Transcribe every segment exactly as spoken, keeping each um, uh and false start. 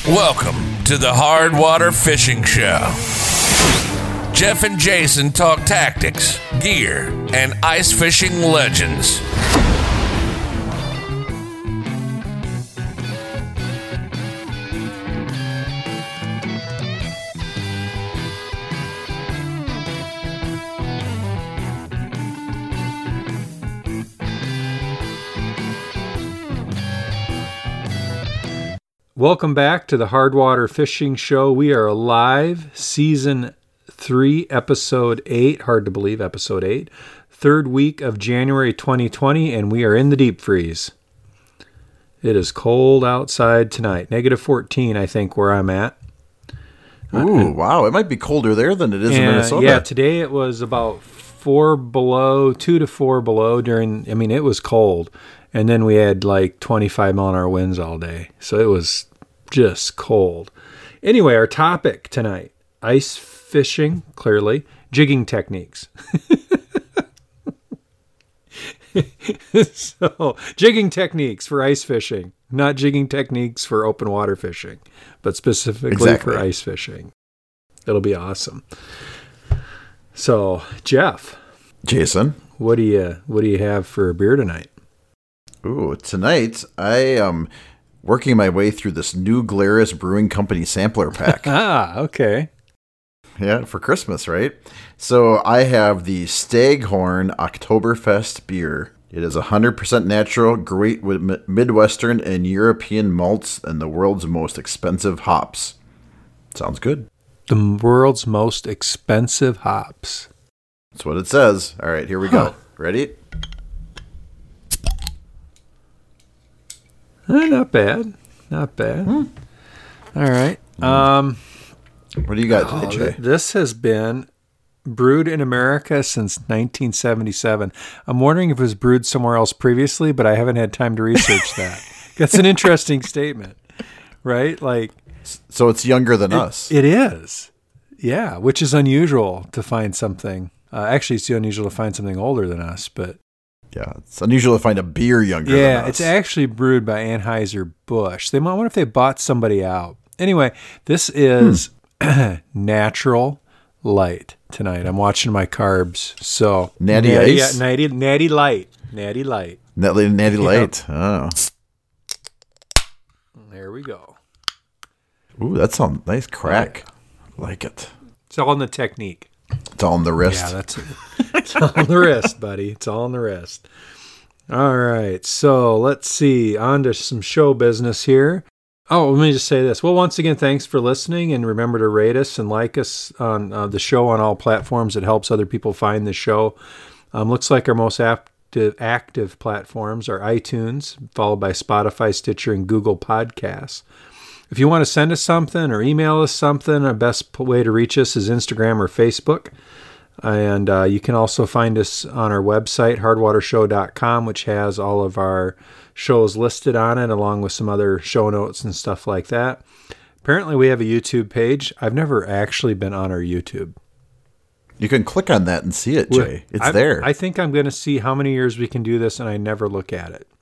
Welcome to the Hard Water Fishing Show. Jeff and Jason talk tactics, gear, and ice fishing legends. Welcome back to the Hard Water Fishing Show. We are live, season three, episode eight. Hard to believe, episode eight. Third week of January twenty twenty, and we are in the deep freeze. It is cold outside tonight. Negative fourteen, I think, where I'm at. Ooh, wow. It might be colder there than it is in Minnesota. Yeah, today it was about four below, two to four below during, I mean, it was cold. And then we had like twenty-five mile an hour winds all day. So it was just cold. Anyway, our topic tonight, ice fishing, clearly, jigging techniques. So, jigging techniques for ice fishing, not jigging techniques for open water fishing, but specifically exactly. for ice fishing. It'll be awesome. So, Jeff, Jason, what do you what do you have for a beer tonight? Ooh, tonight I am working my way through this New Glarus Brewing Company sampler pack. Ah, okay. Yeah, for Christmas, right? So I have the Staghorn Oktoberfest beer. It is one hundred percent natural, great with Midwestern and European malts and the world's most expensive hops. Sounds good. The world's most expensive hops. That's what it says. All right, here we Huh. go. Ready? Eh, not bad. Not bad. Hmm. All right. Um, What do you got oh, today, th- Jay? this has been brewed in America since nineteen seventy-seven. I'm wondering if it was brewed somewhere else previously, but I haven't had time to research that. That's an interesting statement, right? Like, So it's younger than it, us. It is. Yeah, which is unusual to find something. Uh, actually, it's unusual to find something older than us, but Yeah, it's unusual to find a beer younger yeah, than us. it's actually brewed by Anheuser-Busch. They might wonder if they bought somebody out. Anyway, this is hmm. Natural Light tonight. I'm watching my carbs. So Natty natty, Ice? Yeah, natty, natty Light. Natty Light. Natty, natty Yeah. Light. Oh. There we go. Ooh, that's a nice crack. Like it. It's all in the technique. It's all on the wrist. Yeah, that's it. It's all on the wrist, buddy. It's all on the wrist. All right. So let's see. On to some show business here. Oh, let me just say this. Well, once again, thanks for listening, and remember to rate us and like us on uh, the show on all platforms. It helps other people find the show. Um, looks like our most active, active platforms are iTunes, followed by Spotify, Stitcher, and Google Podcasts. If you want to send us something or email us something, the best way to reach us is Instagram or Facebook. And uh, you can also find us on our website, hard water show dot com, which has all of our shows listed on it, along with some other show notes and stuff like that. Apparently, we have a YouTube page. I've never actually been on our YouTube. You can click on that and see it, Jay. It's I, there. I think I'm going to see how many years we can do this, and I never look at it.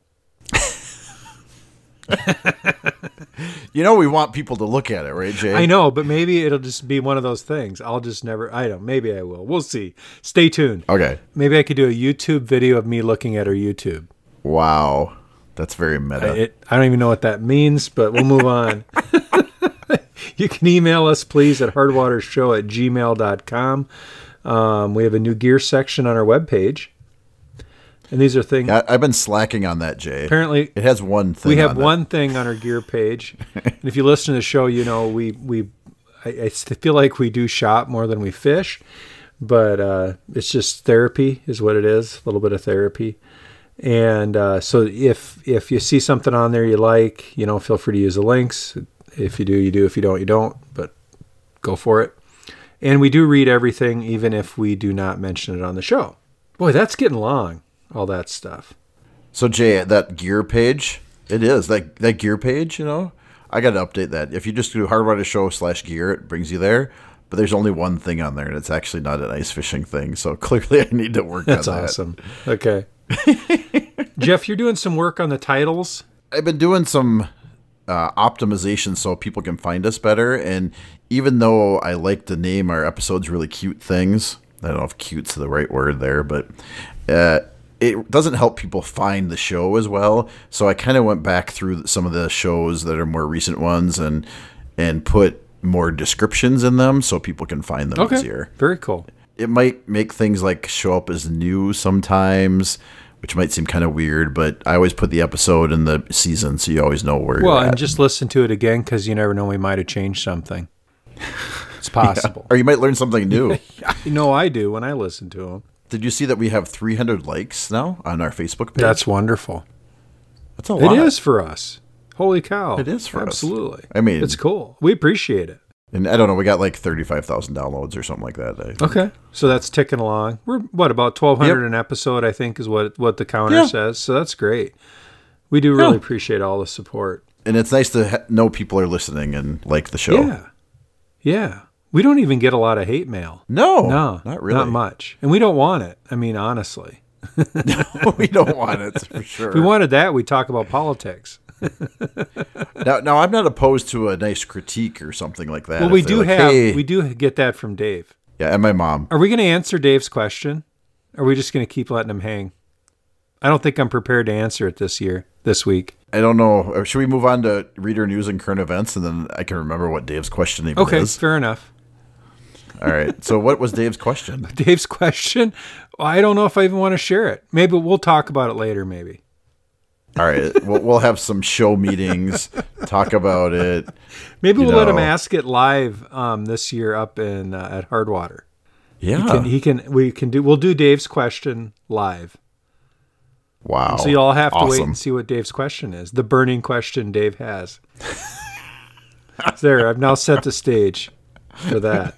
You know we want people to look at it, right, Jay? I know, but maybe it'll just be one of those things. I'll just never, I don't, maybe I will. We'll see. Stay tuned. Okay. Maybe I could do a YouTube video of me looking at our YouTube. Wow. That's very meta. I, it, I don't even know what that means, but we'll move on. You can email us, please, at hardwatershow at gmail dot com. Um, we have a new gear section on our webpage. And these are things. Yeah, I've been slacking on that, Jay. Apparently, it has one thing. we have on one it. thing on our gear page. And if you listen to the show, you know we we I, I feel like we do shop more than we fish, but uh, it's just therapy is what it is. A little bit of therapy. And uh, so if if you see something on there you like, you know, feel free to use the links. If you do, you do. If you don't, you don't. But go for it. And we do read everything, even if we do not mention it on the show. Boy, that's getting long. All that stuff. So Jay, that gear page, it is that that gear page. You know, I got to update that. If you just do Hardwater Show slash gear, it brings you there. But there's only one thing on there, and it's actually not an ice fishing thing. So clearly, I need to work That's on that. That's awesome. Okay. Jeff, you're doing some work on the titles. I've been doing some uh, optimization so people can find us better. And even though I like to name our episodes really cute things, I don't know if cute's the right word there, but uh, it doesn't help people find the show as well. So I kind of went back through some of the shows that are more recent ones and and put more descriptions in them so people can find them Okay. easier. Very cool. It might make things like show up as new sometimes, which might seem kind of weird, but I always put the episode in the season so you always know where Well, you're at. and just listen to it again because you never know, we might have changed something. It's possible. Or you might learn something new. You know I do when I listen to them. Did you see that we have three hundred likes now on our Facebook page? That's wonderful. That's a lot. It is for us. Holy cow. It is for us. Absolutely. I mean- it's cool. We appreciate it. And I don't know, we got like thirty-five thousand downloads or something like that. I think. Okay. So that's ticking along. We're, what, about twelve hundred Yep. an episode, I think, is what what the counter Yeah. says. So that's great. We do really Yeah. appreciate all the support. And it's nice to ha- know people are listening and like the show. Yeah. Yeah. We don't even get a lot of hate mail. No, No. not really. Not much. And we don't want it. I mean, honestly. We don't want it for sure. If we wanted that, we'd talk about politics. now, now, I'm not opposed to a nice critique or something like that. Well, If we they're do like, have, "Hey," we do get that from Dave. yeah, and my mom. Are we going to answer Dave's question? Or are we just going to keep letting him hang? I don't think I'm prepared to answer it this year, this week. I don't know. Or should we move on to reader news and current events, and then I can remember what Dave's question even Okay, is? fair enough. All right. So, what was Dave's question? Dave's question, well, I don't know if I even want to share it. Maybe we'll talk about it later, maybe. All right, we'll, we'll have some show meetings, talk about it. Maybe You we'll let him know. ask it live um, this year up in uh, at Hardwater. Yeah. He can, he can. We can do. We'll do Dave's question live. Wow. So you all have to wait Awesome. and see what Dave's question is. The burning question Dave has. There, I've now set the stage for that.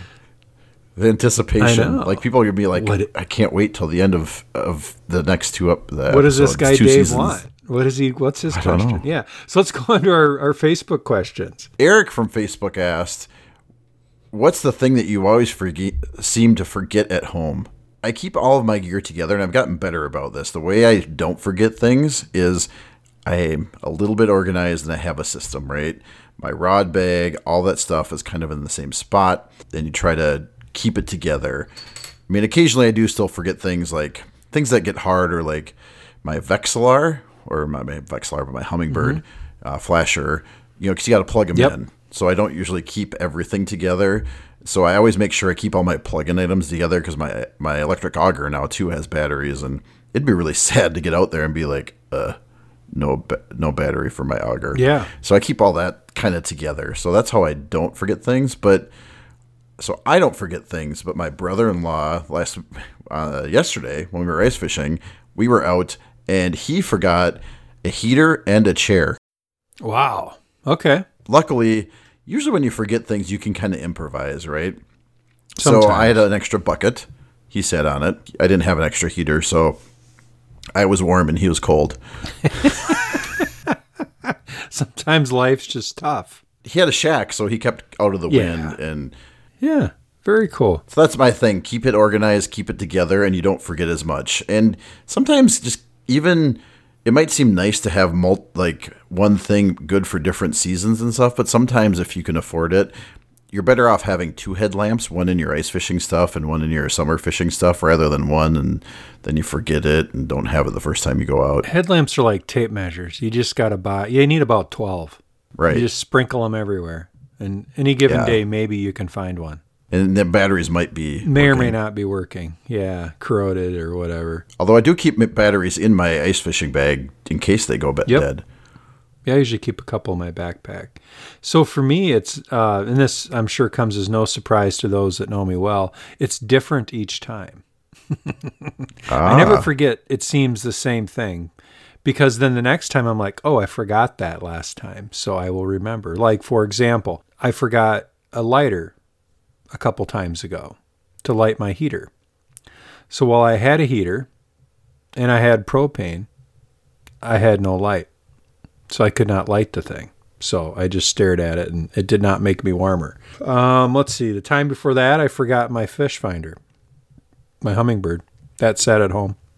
The anticipation, I know. like people are gonna be like, What it- I can't wait till the end of of the next two up. The What does this episodes, guy two Dave seasons. want? What is he? What's his I don't question? know. Yeah. So let's go into our, our Facebook questions. Eric from Facebook asked, "What's the thing that you always forget, seem to forget at home?" I keep all of my gear together, and I've gotten better about this. The way I don't forget things is I'm a little bit organized, and I have a system, right? My rod bag, all that stuff is kind of in the same spot. Then you try to keep it together. I mean, occasionally I do still forget things like things that get hard, or like my Vexilar, or my, my Vexilar, but my Hummingbird uh, flasher, you know, because you got to plug them Yep. in. So I don't usually keep everything together. So I always make sure I keep all my plug-in items together, because my my electric auger now too has batteries, and it'd be really sad to get out there and be like, uh, no ba- no battery for my auger. Yeah. So I keep all that kind of together. So that's how I don't forget things. But so I don't forget things. But my brother-in-law last uh, yesterday when we were ice fishing, we were out and he forgot a heater and a chair. Wow. Okay. Luckily, usually when you forget things, you can kind of improvise, right? So Sometimes. I had an extra bucket. He sat on it. I didn't have an extra heater, so I was warm and he was cold. Sometimes life's just tough. He had a shack, so he kept out of the Yeah. wind. And Yeah. Very cool. so that's my thing. Keep it organized, keep it together, and you don't forget as much. And sometimes just even it might seem nice to have mul- like one thing good for different seasons and stuff, but sometimes if you can afford it, you're better off having two headlamps, one in your ice fishing stuff and one in your summer fishing stuff, rather than one and then you forget it and don't have it the first time you go out. Headlamps are like tape measures. You just got to buy. You need about twelve. Right. You just sprinkle them everywhere. And any given Yeah. day, maybe you can find one. And the batteries might be May or working. may not be working. Yeah, corroded or whatever. Although I do keep my batteries in my ice fishing bag in case they go ba- Yep. dead. Yeah, I usually keep a couple in my backpack. So for me, it's, uh, and this I'm sure comes as no surprise to those that know me well, it's different each time. I never Ah. forget, it seems the same thing. Because then the next time I'm like, oh, I forgot that last time. So I will remember. Like, for example, I forgot a lighter a couple times ago to light my heater. So while I had a heater and I had propane, I had no light. So I could not light the thing. So I just stared at it and it did not make me warmer. Um, let's see. The time before that, I forgot my fish finder, my Hummingbird. That sat at home.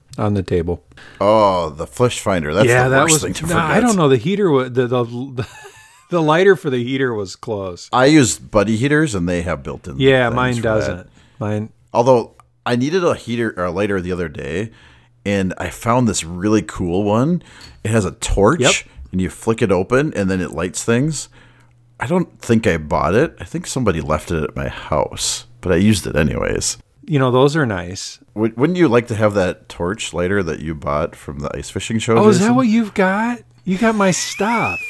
on the table. Oh, the fish finder. That's yeah, the that worst was, thing to no, forget. I don't know. The heater, wa- the, the, the, the lighter for the heater was close. I use Buddy heaters, and they have built-in Yeah, things mine for doesn't. that. Mine. Although I needed a heater or a lighter the other day, and I found this really cool one. It has a torch, Yep. and you flick it open, and then it lights things. I don't think I bought it. I think somebody left it at my house, but I used it anyways. You know, those are nice. Would- Wouldn't you like to have that torch lighter that you bought from the ice fishing show? Oh, is that Jason? what you've got? You got my stuff.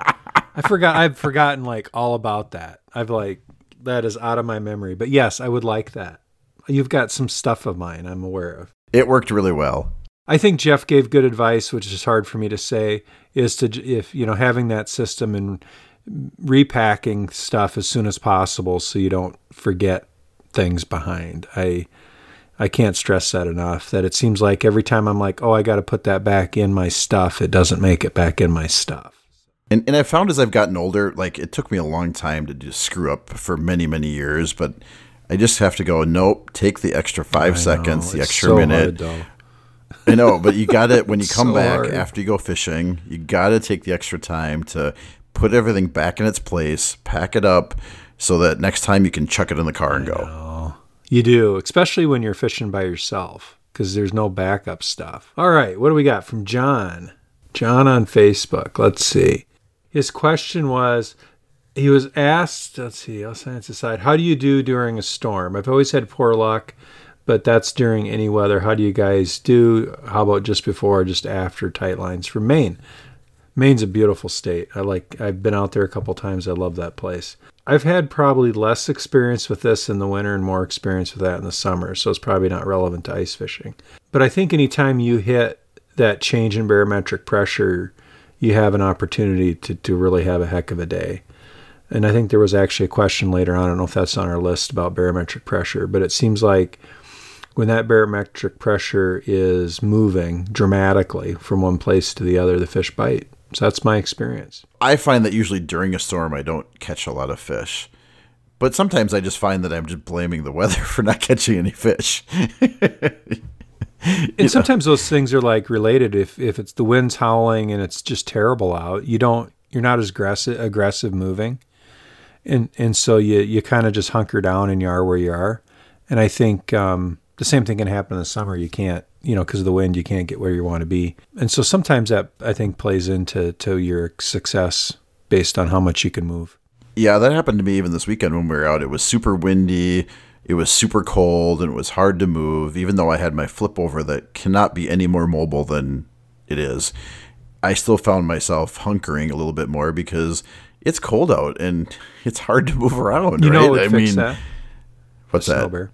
I forgot. I've forgotten like all about that. I've like, that is out of my memory. But yes, I would like that. You've got some stuff of mine I'm aware of. It worked really well. I think Jeff gave good advice, which is hard for me to say, is to, if, you know, having that system and repacking stuff as soon as possible so you don't forget things behind. I I can't stress that enough, that it seems like every time I'm like, oh, I got to put that back in my stuff, it doesn't make it back in my stuff. And and I found as I've gotten older, like it took me a long time to just screw up for many, many years, but I just have to go, nope, take the extra five I seconds, know, the it's extra so minute. hard, though. I know, but you got it when you come So back hard. after you go fishing. You got to take the extra time to put everything back in its place, pack it up, so that next time you can chuck it in the car and go. You do, especially when you're fishing by yourself, because there's no backup stuff. All right, what do we got from John? John on Facebook. Let's see. His question was, he was asked, let's see, I'll science aside, how do you do during a storm? I've always had poor luck, but that's during any weather. How do you guys do? How about just before or just after tight lines from Maine? Maine's a beautiful state. I like, I've been out there a couple times. I love that place. I've had probably less experience with this in the winter and more experience with that in the summer, so it's probably not relevant to ice fishing. But I think anytime you hit that change in barometric pressure, you have an opportunity to, to really have a heck of a day. And I think there was actually a question later on, I don't know if that's on our list, about barometric pressure, but it seems like when that barometric pressure is moving dramatically from one place to the other, the fish bite. So that's my experience. I find that usually during a storm, I don't catch a lot of fish. But sometimes I just find that I'm just blaming the weather for not catching any fish. And sometimes those things are like related. If if it's the wind's howling and it's just terrible out, you don't you're not as aggressive aggressive moving. And and so you you kind of just hunker down and you are where you are. And I think um, the same thing can happen in the summer. You can't, you know, because of the wind, you can't get where you want to be. And so sometimes that, I think, plays into to your success based on how much you can move. Yeah, that happened to me even this weekend when we were out. It was super windy, it was super cold, and it was hard to move. Even though I had my flip over that cannot be any more mobile than it is, I still found myself hunkering a little bit more because it's cold out and it's hard to move around. You right? know what I would fix mean, that? what's Snow that? bear.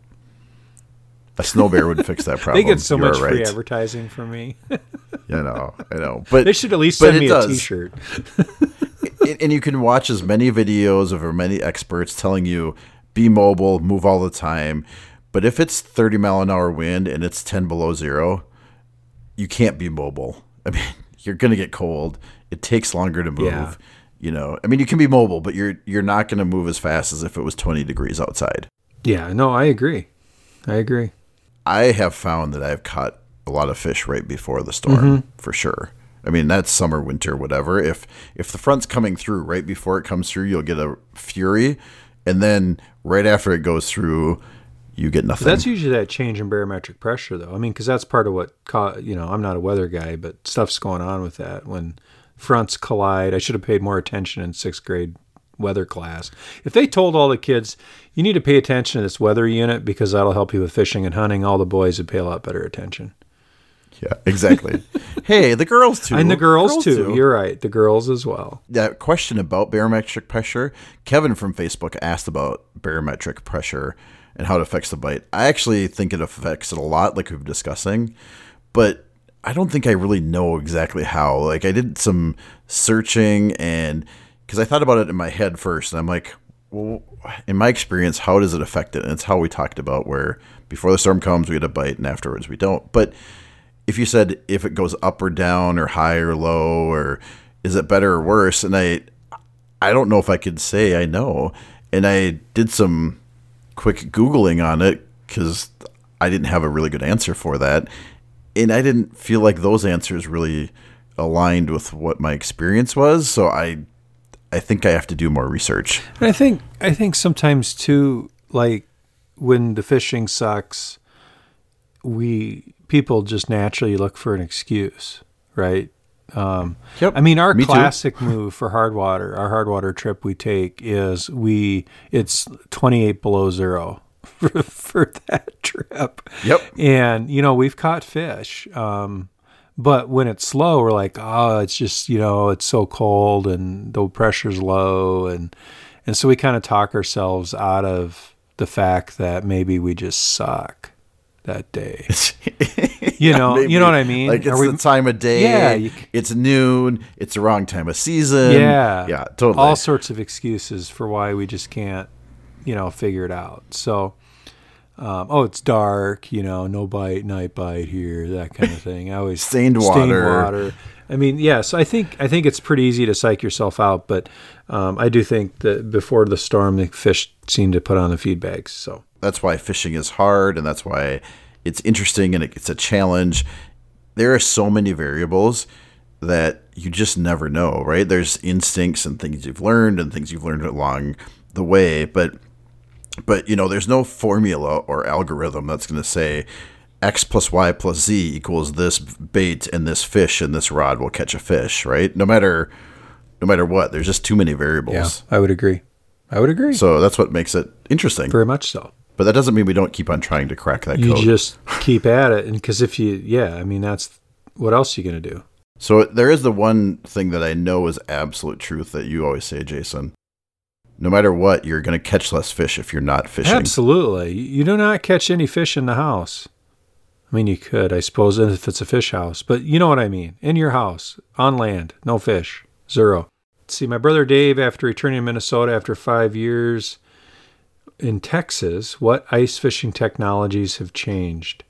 A snow bear would fix that problem. They get so You are much free right. advertising from me. I know, I know. But They should at least but send it me does. a T-shirt. And- and you can watch as many videos of or many experts telling you be mobile, move all the time. But if it's thirty mile an hour wind and it's ten below zero, you can't be mobile. I mean, you're going to get cold. It takes longer to move. Yeah. You know, I mean, you can be mobile, but you're you're not going to move as fast as if it was twenty degrees outside. Yeah, no, I agree. I agree. I have found that I've caught a lot of fish right before the storm, Mm-hmm. for sure. I mean, that's summer, winter, whatever. If if the front's coming through right before it comes through, you'll get a fury, and then right after it goes through, you get nothing. But that's usually that change in barometric pressure, though. I mean, because that's part of what, ca- you know, I'm not a weather guy, but stuff's going on with that. When fronts collide, I should have paid more attention in sixth grade weather class. If they told all the kids, you need to pay attention to this weather unit because that'll help you with fishing and hunting, all the boys would pay a lot better attention. Yeah, exactly. Hey, the girls too. And the girls, too. You're right. The girls as well. That question about barometric pressure, Kevin from Facebook asked about barometric pressure and how it affects the bite. I actually think it affects it a lot, like we've been discussing, but I don't think I really know exactly how. Like, I did some searching, and because I thought about it in my head first, and I'm like, well, in my experience, how does it affect it? And it's how we talked about, where before the storm comes, we get a bite, and afterwards we don't. But if you said if it goes up or down or high or low, or is it better or worse, and I I don't know if I could say I know. And I did some quick Googling on it because I didn't have a really good answer for that. and I didn't feel like those answers really aligned with what my experience was. So I, I think I have to do more research. And I think I think sometimes too, like when the fishing sucks, we people just naturally look for an excuse, right? Um, Yep. I mean, our Me too. classic move for hard water, our hard water trip we take is we it's twenty-eight below zero for, for that trip. Yep. And you know, we've caught fish, um, but when it's slow, we're like, oh, it's just, you know, it's so cold and the pressure's low, and and so we kind of talk ourselves out of the fact that maybe we just suck that day. You Yeah, know, maybe. you know what I mean? Like, it's Are we- the time of day. Yeah, you c- it's noon. It's the wrong time of season. Yeah. Yeah, totally. All sorts of excuses for why we just can't, you know, figure it out. So, um, oh, it's dark, you know, no bite, night bite here, that kind of thing. I always Stained Stained water. water. I mean, yes, I think I think it's pretty easy to psych yourself out, but um, I do think that before the storm, the fish seem to put on the feed bags. So That's why fishing is hard, and that's why it's interesting and it's a challenge. There are so many variables that you just never know, right? There's instincts and things you've learned and things you've learned along the way, but but you know, there's no formula or algorithm that's going to say X plus Y plus Z equals this bait and this fish and this rod will catch a fish, right? No matter no matter what, there's just too many variables. I would agree. I would agree. So that's what makes it interesting. Very much so. But that doesn't mean we don't keep on trying to crack that You code. just keep at it, and because if you, yeah, I mean, that's what else are you going to do? So there is the one thing that I know is absolute truth that you always say, Jason. No matter what, you're going to catch less fish if you're not fishing. Absolutely. You do not catch any fish in the house. I mean, you could, I suppose, if it's a fish house, but you know what I mean. In your house, on land, no fish, zero. Let's see, my brother Dave, after returning to Minnesota after five years in Texas, what ice fishing technologies have changed?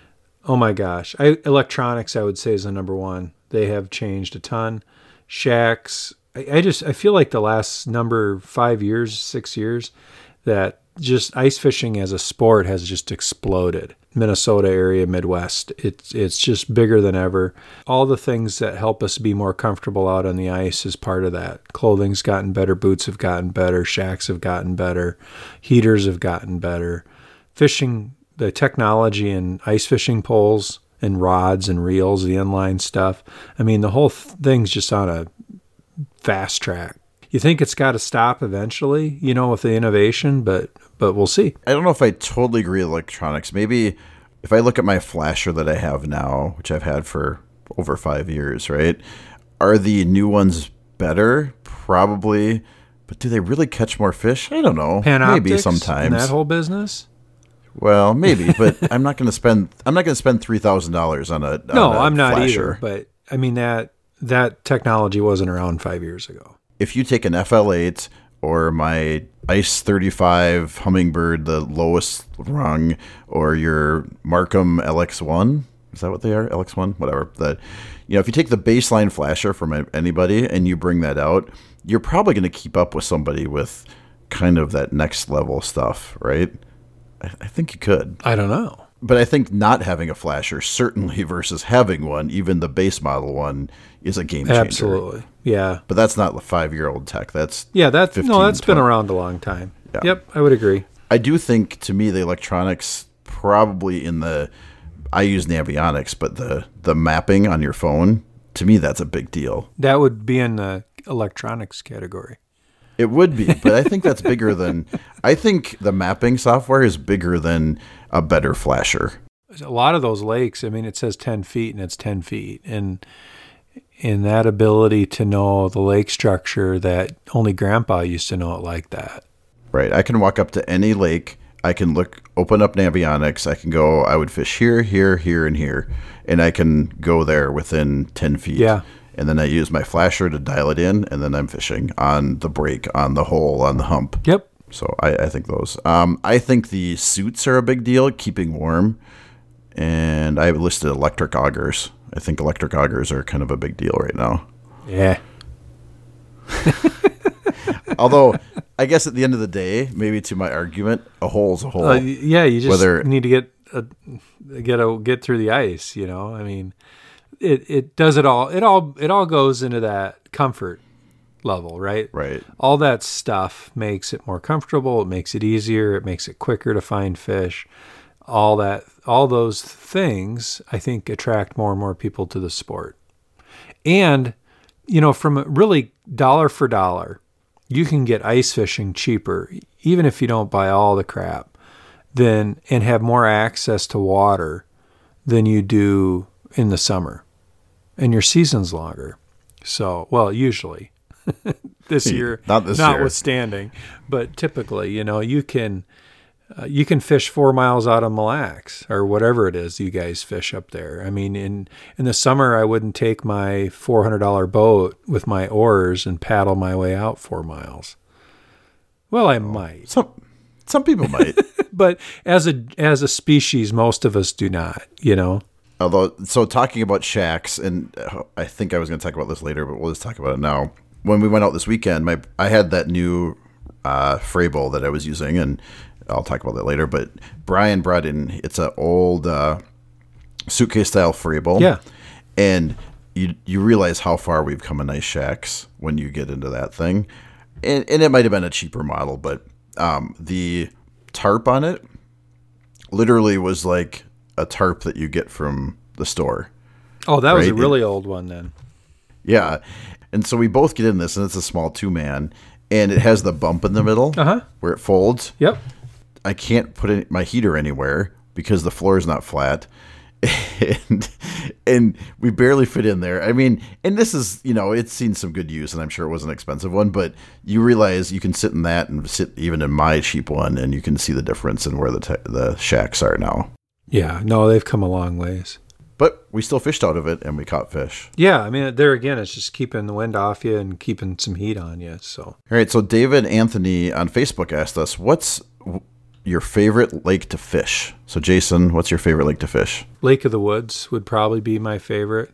Oh my gosh. I, electronics, I would say, is the number one. They have changed a ton. Shacks. I, I just, I feel like the last number five years, six years, that just ice fishing as a sport has just exploded. Minnesota area, Midwest. It's it's just bigger than ever. All the things that help us be more comfortable out on the ice is part of that. Clothing's gotten better, boots have gotten better, shacks have gotten better, heaters have gotten better. Fishing, the technology in ice fishing poles and rods and reels, the inline stuff. I mean, the whole th- thing's just on a fast track. You think it's got to stop eventually, you know, with the innovation, but but we'll see. I don't know if I totally agree with electronics. Maybe if I look at my flasher that I have now, which I've had for over five years, right? Are the new ones better? Probably. But do they really catch more fish? I don't know. Panoptics Maybe sometimes. in that whole business? Well, maybe, but I'm not going to spend. I'm not going to spend three thousand dollars on a. No, on a I'm not flasher. either. But I mean that that technology wasn't around five years ago. If you take an F L eight or my Ice thirty-five Hummingbird, the lowest rung, or your Markham L X one, is that what they are? L X one, whatever. That, you know, if you take the baseline flasher from anybody and you bring that out, you're probably going to keep up with somebody with kind of that next level stuff, right? I, I think you could. I don't know. But I think not having a flasher, certainly, versus having one, even the base model one, is a game changer. Absolutely. Yeah. But that's not the five-year-old tech. That's Yeah, that's fifteen, no, that's been twenty. around a long time. Yeah. Yep, I would agree. I do think, to me, the electronics probably in the, I use Navionics, but the, the mapping on your phone, to me, that's a big deal. That would be in the electronics category. It would be, but I think that's bigger than, I think the mapping software is bigger than a better flasher. A lot of those lakes, I mean, it says ten feet and it's ten feet. And in that ability to know the lake structure, that only Grandpa used to know it like that. Right. I can walk up to any lake. I can look, open up Navionics. I can go, I would fish here, here, here, and here. And I can go there within ten feet. Yeah. And then I use my flasher to dial it in. And then I'm fishing on the break, on the hole, on the hump. Yep. So I, I think those. Um, I think the suits are a big deal, keeping warm. And I listed electric augers. I think electric augers are kind of a big deal right now. Yeah. Although, I guess at the end of the day, maybe to my argument, a hole's a hole. Uh, yeah, you just Whether- need to get a get a get through the ice. You know, I mean, it it does it all. It all it all goes into that comfort level, right? Right. All that stuff makes it more comfortable. It makes it easier. It makes it quicker to find fish. All that, all those things, I think, attract more and more people to the sport. And, you know, from a really dollar for dollar, you can get ice fishing cheaper, even if you don't buy all the crap, than and have more access to water than you do in the summer. And your season's longer. So, well, usually. This year, not this notwithstanding, year. But typically, you know, you can uh, you can fish four miles out of Mille Lacs or whatever it is you guys fish up there. I mean, in in the summer, I wouldn't take my four hundred dollar boat with my oars and paddle my way out four miles. Well, I might. Some some people might, but as a as a species, most of us do not. You know. Although, so talking about shacks, and I think I was going to talk about this later, but we'll just talk about it now. When we went out this weekend, my I had that new uh, Frabill that I was using, and I'll talk about that later. But Brian brought in, it's an old uh, suitcase style Frabill. Yeah. And you you realize how far we've come in ice shacks when you get into that thing. And, and it might have been a cheaper model, but um, the tarp on it literally was like a tarp that you get from the store. Oh, that was right? a really it, old one then. Yeah. And so we both get in this, and it's a small two-man, and it has the bump in the middle uh-huh. where it folds. Yep. I can't put in my heater anywhere because the floor is not flat. And, and we barely fit in there. I mean, and this is, you know, it's seen some good use, and I'm sure it was an expensive one, but you realize you can sit in that and sit even in my cheap one, and you can see the difference in where the te- the shacks are now. Yeah, no, they've come a long ways. But we still fished out of it, and we caught fish. Yeah, I mean, there again, it's just keeping the wind off you and keeping some heat on you. So, all right. So David Anthony on Facebook asked us, "What's your favorite lake to fish?" So Jason, what's your favorite lake to fish? Lake of the Woods would probably be my favorite.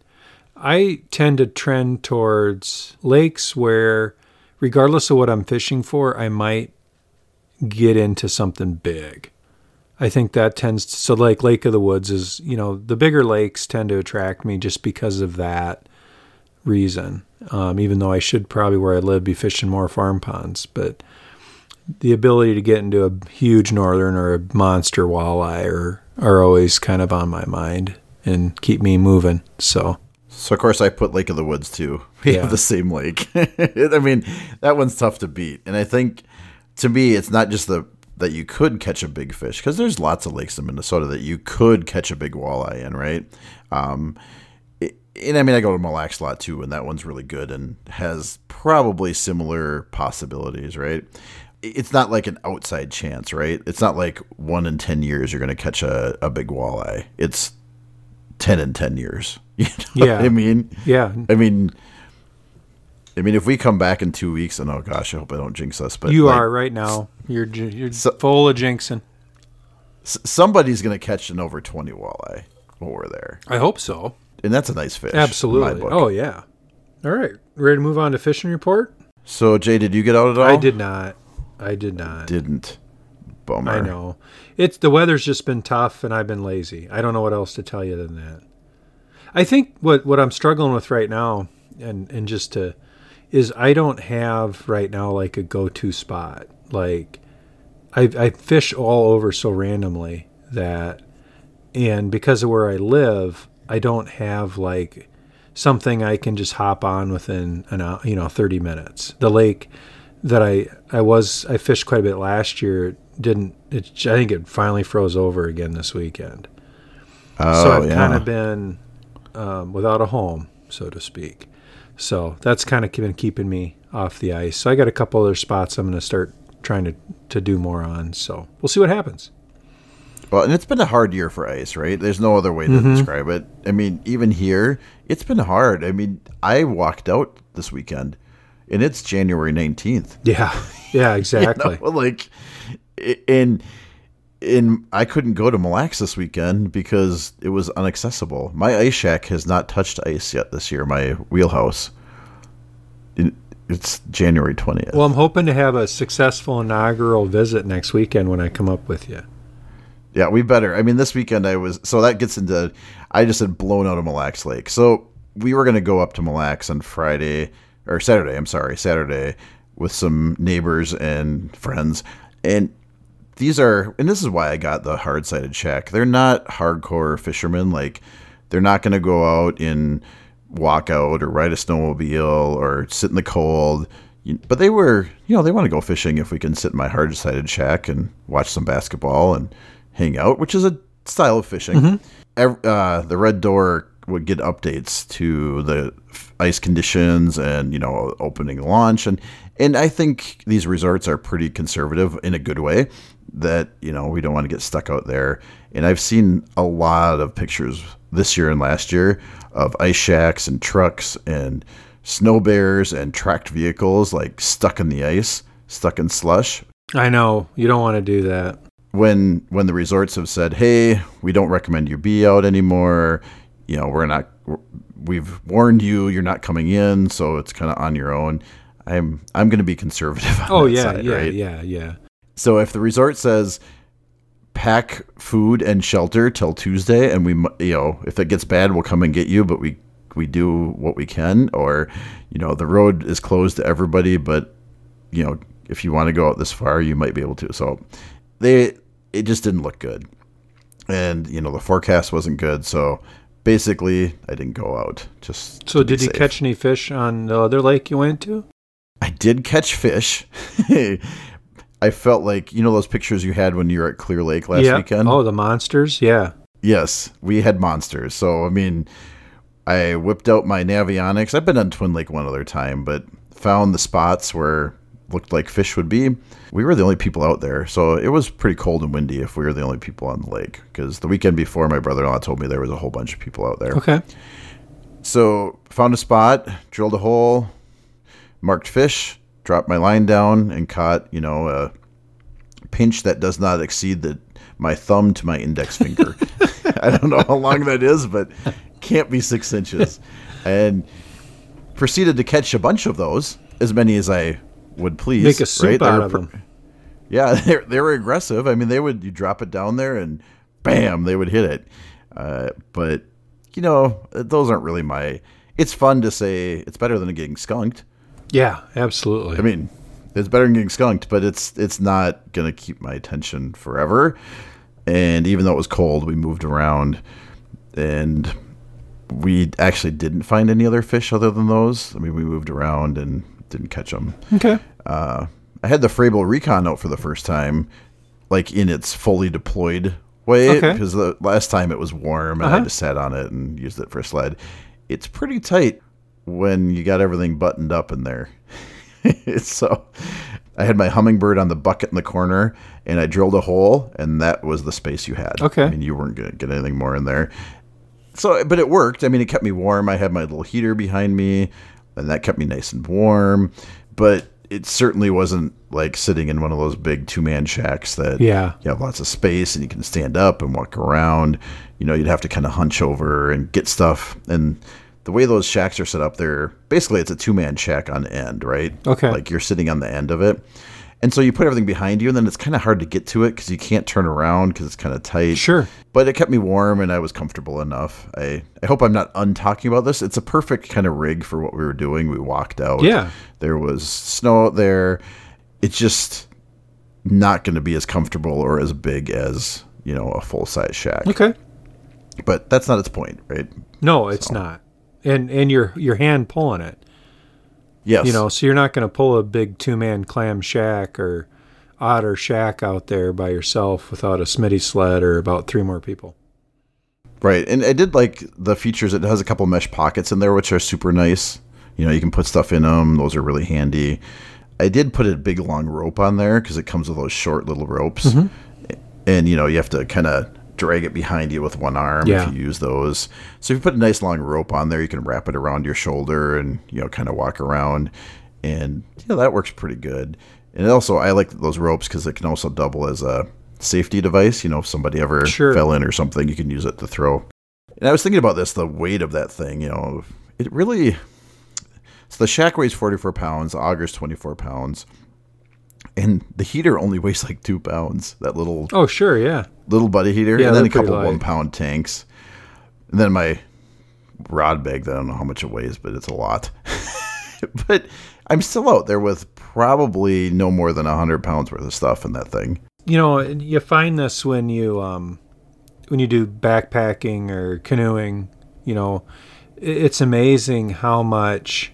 I tend to trend towards lakes where, regardless of what I'm fishing for, I might get into something big. I think that tends to, so like Lake of the Woods is, you know, the bigger lakes tend to attract me just because of that reason. Um, even though I should probably where I live be fishing more farm ponds, but the ability to get into a huge northern or a monster walleye are, are always kind of on my mind and keep me moving. So, so of course I put Lake of the Woods too. We yeah. have the same lake. I mean, that one's tough to beat. And I think to me, it's not just the, that you could catch a big fish, because there's lots of lakes in Minnesota that you could catch a big walleye in, right? Um, it, and I mean, I go to Mille Lacs a lot too, and that one's really good and has probably similar possibilities, right? It's not like an outside chance, right? It's not like one in ten years you're going to catch a, a big walleye. It's ten in ten years. You know yeah. what I mean? Yeah. I mean... I mean, if we come back in two weeks, and oh gosh, I hope I don't jinx us. But you like, are right now. You're you're so, full of jinxing. S- somebody's going to catch an over twenty walleye while we're there. I hope so. And that's a nice fish. Absolutely. In my book. Oh yeah. All right, ready to move on to fishing report? So Jay, did you get out at all? I did not. I did not. Didn't. Bummer. I know. It's the weather's just been tough, and I've been lazy. I don't know what else to tell you than that. I think what what I'm struggling with right now, and and just to. is I don't have right now like a go-to spot. Like I, I fish all over so randomly that, and because of where I live, I don't have like something I can just hop on within an hour, you know, thirty minutes. The lake that I, I was, I fished quite a bit last year. Didn't, it, I think it finally froze over again this weekend. Oh, so I've yeah. kind of been um, without a home, so to speak. So that's kind of been keeping me off the ice. So I got a couple other spots I'm going to start trying to, to do more on. So we'll see what happens. Well, and it's been a hard year for ice, right? There's no other way to mm-hmm. describe it. I mean, even here, it's been hard. I mean, I walked out this weekend, and it's January nineteenth. Yeah, yeah, exactly. You know, like, and, and I couldn't go to Mille Lacs this weekend because it was inaccessible. My ice shack has not touched ice yet this year, my wheelhouse. It, it's January twentieth. Well, I'm hoping to have a successful inaugural visit next weekend when I come up with you. Yeah, we better. I mean, this weekend I was, so that gets into, I just had blown out of Mille Lacs Lake. So we were going to go up to Mille Lacs on Friday, or Saturday, I'm sorry, Saturday, with some neighbors and friends. And these are, and this is why I got the hard-sided shack. They're not hardcore fishermen. Like, they're not going to go out and walk out or ride a snowmobile or sit in the cold. But they were, you know, they want to go fishing if we can sit in my hard-sided shack and watch some basketball and hang out, which is a style of fishing. Mm-hmm. Every, uh, the Red Door would get updates to the ice conditions and, you know, opening launch. And, and I think these resorts are pretty conservative in a good way that, you know, we don't want to get stuck out there. And I've seen a lot of pictures this year and last year of ice shacks and trucks and snow bears and tracked vehicles like stuck in the ice, stuck in slush. I know. You don't want to do that. When when the resorts have said, hey, we don't recommend you be out anymore, you know, we're not, we've warned you, you're not coming in, so it's kind of on your own. I'm I'm going to be conservative on oh, that yeah, side, yeah, right? yeah, yeah. So if the resort says pack food and shelter till Tuesday, and we, you know, if it gets bad, we'll come and get you, but we we do what we can, or, you know, the road is closed to everybody, but, you know, if you want to go out this far, you might be able to. So they, it just didn't look good. And, you know, the forecast wasn't good. So basically I didn't go out. Just So did you safe. catch any fish on the other lake you went to? I did catch fish. I felt like, you know, those pictures you had when you were at Clear Lake last yeah. weekend? Oh, the monsters. Yeah. Yes, we had monsters. So, I mean, I whipped out my Navionics. I've been on Twin Lake one other time, but found the spots where looked like fish would be. We were the only people out there, so it was pretty cold and windy if we were the only people on the lake, because the weekend before, my brother-in-law told me there was a whole bunch of people out there. Okay. So found a spot, drilled a hole, marked fish, dropped my line down, and caught, you know, a pinch that does not exceed the my thumb to my index finger. I don't know how long that is, but can't be six inches. And proceeded to catch a bunch of those, as many as I would please. Make a soup right? out were, of them. Yeah, they they were aggressive. I mean, they would, you drop it down there and bam, they would hit it. Uh, but, you know, those aren't really my, it's fun to say it's better than getting skunked. Yeah, absolutely. I mean, it's better than getting skunked, but it's it's not going to keep my attention forever. And even though it was cold, we moved around, and we actually didn't find any other fish other than those. I mean, we moved around and didn't catch them. Okay. Uh, I had the Frable Recon out for the first time, like in its fully deployed way, okay. because the last time it was warm and uh-huh. I just sat on it and used it for a sled. It's pretty tight when you got everything buttoned up in there. So I had my Humminbird on the bucket in the corner, and I drilled a hole, and that was the space you had. Okay. I mean, you weren't going to get anything more in there. So, but it worked. I mean, it kept me warm. I had my little heater behind me, and that kept me nice and warm. But it certainly wasn't like sitting in one of those big two-man shacks that yeah. you have lots of space and you can stand up and walk around. You know, you'd have to kind of hunch over and get stuff. And the way those shacks are set up, they're basically it's a two-man shack on end, right? Okay. Like you're sitting on the end of it. And so you put everything behind you, and then it's kind of hard to get to it because you can't turn around because it's kind of tight. Sure. But it kept me warm, and I was comfortable enough. I, I hope I'm not un-talking about this. It's a perfect kind of rig for what we were doing. We walked out. Yeah. There was snow out there. It's just not going to be as comfortable or as big as, you know, a full-size shack. Okay. But that's not its point, right? No, it's So. not. And and your your hand pulling it. Yes. You know, so you're not going to pull a big two-man clam shack or otter shack out there by yourself without a Smitty sled or about three more people. Right. And I did like the features. It has a couple mesh pockets in there, which are super nice. You know, you can put stuff in them. Those are really handy. I did put a big long rope on there because it comes with those short little ropes. Mm-hmm. And, you know, you have to kind of drag it behind you with one arm yeah. if you use those. So if you put a nice long rope on there, you can wrap it around your shoulder and, you know, kind of walk around. And, you know, that works pretty good. And also, I like those ropes because it can also double as a safety device. You know, if somebody ever sure. fell in or something, you can use it to throw. And I was thinking about this, the weight of that thing, you know, it really... So the shack weighs forty-four pounds, the auger's twenty-four pounds. And the heater only weighs like two pounds. That little Oh, sure, yeah. little buddy heater, Yeah, and then a they're pretty couple light. one pound tanks, and then my rod bag. That I don't know how much it weighs, but it's a lot. But I'm still out there with probably no more than a hundred pounds worth of stuff in that thing. You know, you find this when you um, when you do backpacking or canoeing. You know, it's amazing how much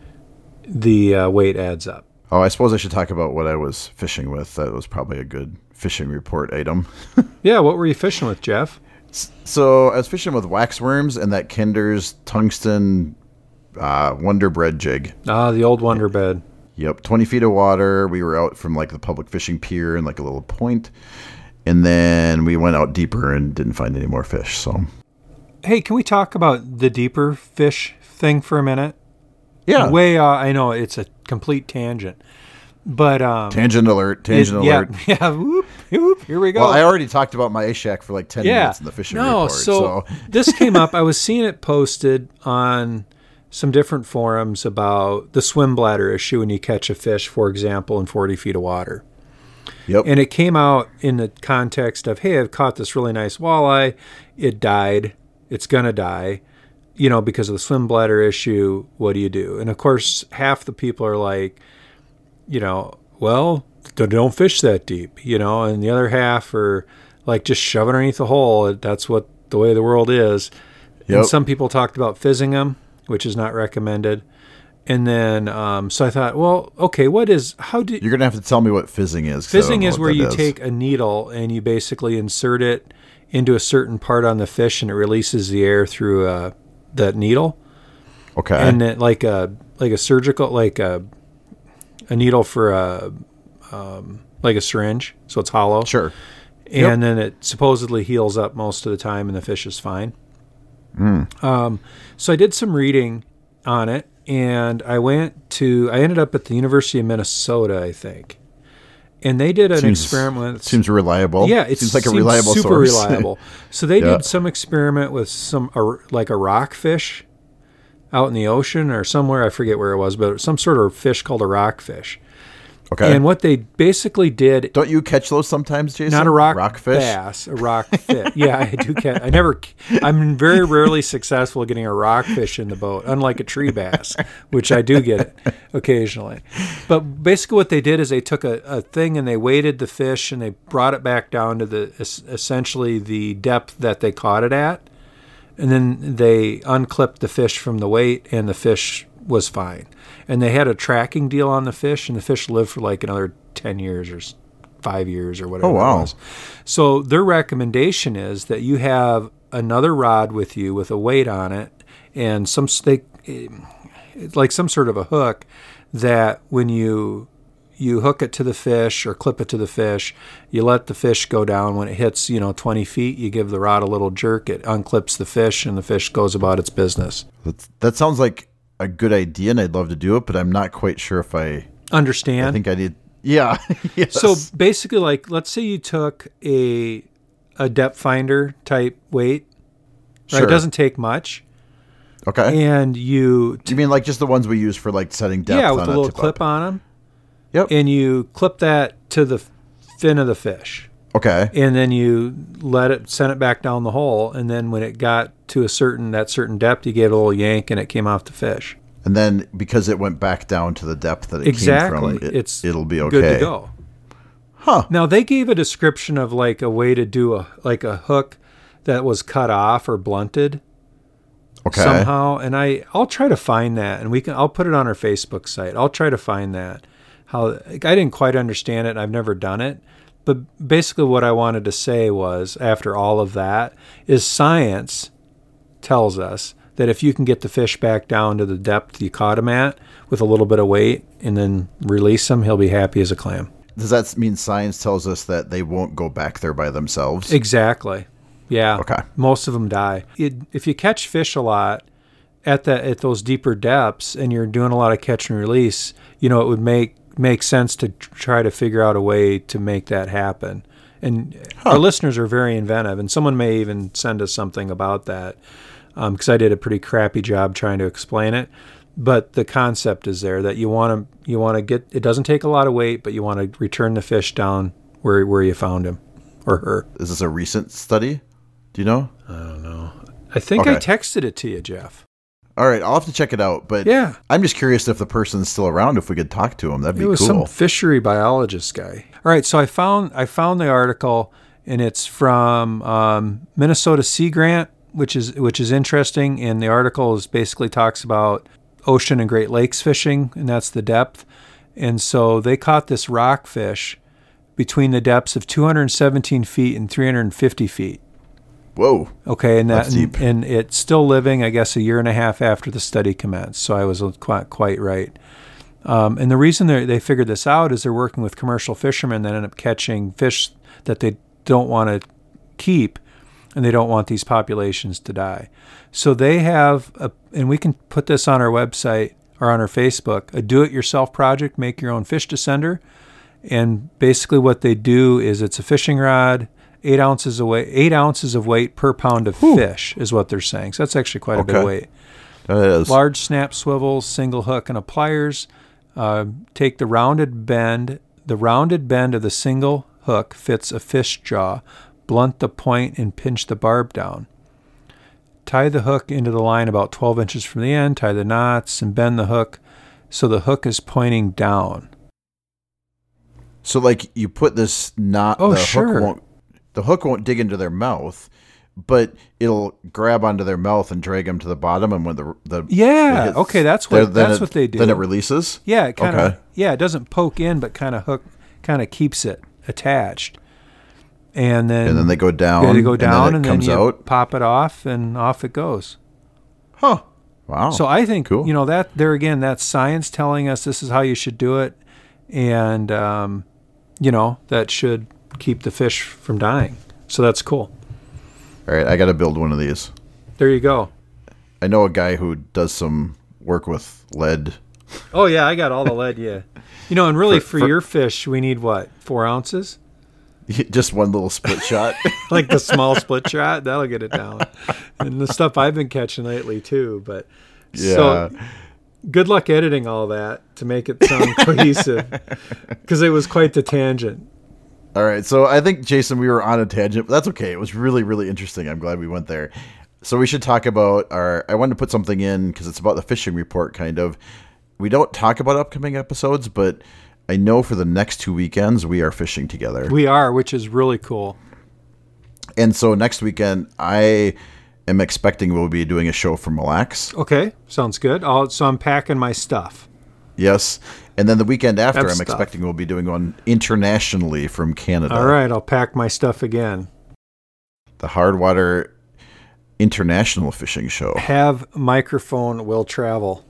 the uh, weight adds up. Oh, I suppose I should talk about what I was fishing with. That was probably a good fishing report item. Yeah, what were you fishing with, Jeff? So I was fishing with waxworms and that Kinder's tungsten uh, Wonder Bread jig. Ah, the old Wonder Bed. Yep, twenty feet of water. We were out from like the public fishing pier and like a little point. And then we went out deeper and didn't find any more fish. So, Hey, can we talk about the deeper fish thing for a minute? yeah. Way, uh, I know it's a complete tangent, but um, Tangent alert, tangent it- yeah, alert. yeah, whoop, whoop, here we go. Well, I already talked about my ice shack for like ten yeah, minutes in the fishing no, report. so, So, this came up. I was seeing it posted on some different forums about the swim bladder issue when you catch a fish, for example, in forty feet of water. yep. And it came out in the context of, hey, I've caught this really nice walleye. It died. It's going to die, you know, because of the swim bladder issue. What do you do? And of course, half the people are like, you know, well, don't don't fish that deep, you know, and the other half are like, just shove it underneath the hole. That's what the way the world is. Yep. And some people talked about fizzing them, which is not recommended. And then, um, so I thought, well, okay, what is, how do, You're going to have to tell me what fizzing is. 'cause I don't fizzing know is what where that you is. take a needle and you basically insert it into a certain part on the fish and it releases the air through uh, that needle. Okay. And then like a like a surgical like a a needle for a um, like a syringe, so it's hollow. Sure. And then it supposedly heals up most of the time and the fish is fine. Mm. Um, so I did some reading on it and I went to I ended up at the University of Minnesota, I think. And they did an Seems- experiment with Seems reliable. Yeah, it seems like a seems reliable super source. reliable. So they Yeah. did some experiment with some a, like a rockfish out in the ocean or somewhere. I forget where it was, but some sort of fish called a rockfish. Okay. And what they basically did, Don't you catch those sometimes, Jason? not a rock rockfish. bass, a rockfish. Yeah, I do catch. I never. I'm very rarely successful at getting a rockfish in the boat, unlike a tree bass, which I do get it occasionally. But basically, what they did is they took a, a thing and they weighted the fish and they brought it back down to the es- essentially the depth that they caught it at, and then they unclipped the fish from the weight, and the fish was fine. And they had a tracking deal on the fish, and the fish lived for like another ten years or s- five years or whatever Oh, wow. it was. So their recommendation is that you have another rod with you with a weight on it and some they, it's like some sort of a hook that when you you hook it to the fish or clip it to the fish, you let the fish go down. When it hits, you know, twenty feet, you give the rod a little jerk, it unclips the fish, and the fish goes about its business. That's, that sounds like a good idea, and I'd love to do it, but I'm not quite sure if I. Understand? I think I need. Yeah. Yes. So basically, like, let's say you took a a depth finder type weight, right? Sure. It doesn't take much, Okay. and you Do you mean like just the ones we use for like setting depth? yeah, with on a a little tip clip up? on them, Yep. and you clip that to the fin of the fish, Okay. and then you let it send it back down the hole, and then when it got to a certain that certain depth, you gave it a little yank, and it came off the fish. And then because it went back down to the depth that it Exactly, came from, it, it's it'll be okay. good to go. Huh. Now they gave a description of like a way to do a like a hook that was cut off or blunted Okay. somehow, and I I'll try to find that, and we can I'll put it on our Facebook site. I'll try to find that. How I didn't quite understand it. And I've never done it, but basically what I wanted to say was after all of that is science tells us that if you can get the fish back down to the depth you caught him at with a little bit of weight and then release him, he'll be happy as a clam. Does that mean science tells us that they won't go back there by themselves? Exactly. Yeah. Okay. Most of them die. It, if you catch fish a lot at the at those deeper depths and you're doing a lot of catch and release, you know, it would make make sense to try to figure out a way to make that happen. And Huh. our listeners are very inventive, and someone may even send us something about that because I did a pretty crappy job trying to explain it. but the concept is there that you want to you want to get. It doesn't take a lot of weight, but you want to return the fish down where where you found him or her. Is this a recent study? Do you know? I don't know. I think Okay. I texted it to you, Jeff. All right, I'll have to check it out. But Yeah. I'm just curious if the person's still around. If we could talk to him, that'd be It was cool. some fishery biologist guy. All right, so I found I found the article, and it's from um, Minnesota Sea Grant, which is which is interesting. And the article is basically talks about ocean and Great Lakes fishing, and that's the depth. And so they caught this rockfish between the depths of two hundred seventeen feet and three hundred fifty feet. Whoa. Okay, and that That's deep. And, and it's still living, I guess, a year and a half after the study commenced. So I was quite quite right. Um, and the reason they they figured this out is they're working with commercial fishermen that end up catching fish that they don't want to keep, and they don't want these populations to die. So they have, a, and we can put this on our website or on our Facebook, a do-it-yourself project, make your own fish descender. And basically what they do is it's a fishing rod, eight ounces of weight, eight ounces of weight per pound of fish is what they're saying. So that's actually quite a bit of Okay. weight. That is. Large snap swivels, single hook, and a pliers. Uh, take the rounded bend. The rounded bend of the single hook fits a fish jaw. Blunt the point and pinch the barb down. Tie the hook into the line about twelve inches from the end. Tie the knots and bend the hook so the hook is pointing down. So, like, you put this knot. Oh, the sure. Hook won't, the hook won't dig into their mouth, but it'll grab onto their mouth and drag them to the bottom. And when the the Yeah. it hits- Okay, that's then- what then that's it- what they do. Then it releases. Yeah, it kind of Okay. yeah, it doesn't poke in, but kind of hook, kind of keeps it attached. And then And then they go down. they go down, and and then then, it comes you out. pop it off, and off it goes. Huh. Wow. So I think Cool. you know that there again, that's science telling us this is how you should do it, and um, you know that should keep the fish from dying. So that's cool. All right, I got to build one of these. There you go. I know a guy who does some work with lead. Oh yeah, I got all the lead. Yeah, you know, and really For- for, for- your fish, we need what, four ounces? Just one little split shot. Like the small split shot, that'll get it down. And the stuff I've been catching lately too. But Yeah. so good luck editing all that to make it sound cohesive, because it was quite the tangent. All right, so I think, Jason, we were on a tangent, but that's okay. It was really, really interesting. I'm glad we went there. So we should talk about our. I wanted to put something in because it's about the fishing report, kind of. We don't talk about upcoming episodes, but I know for the next two weekends we are fishing together. We are, which is really cool. And so next weekend, I am expecting we'll be doing a show from Mille Lacs. Okay, sounds good. I'll, so I'm packing my stuff. Yes. And then the weekend after, Have I'm stuff. expecting we'll be doing one internationally from Canada. All right, I'll pack my stuff again. The Hardwater International Fishing Show. Have microphone will travel.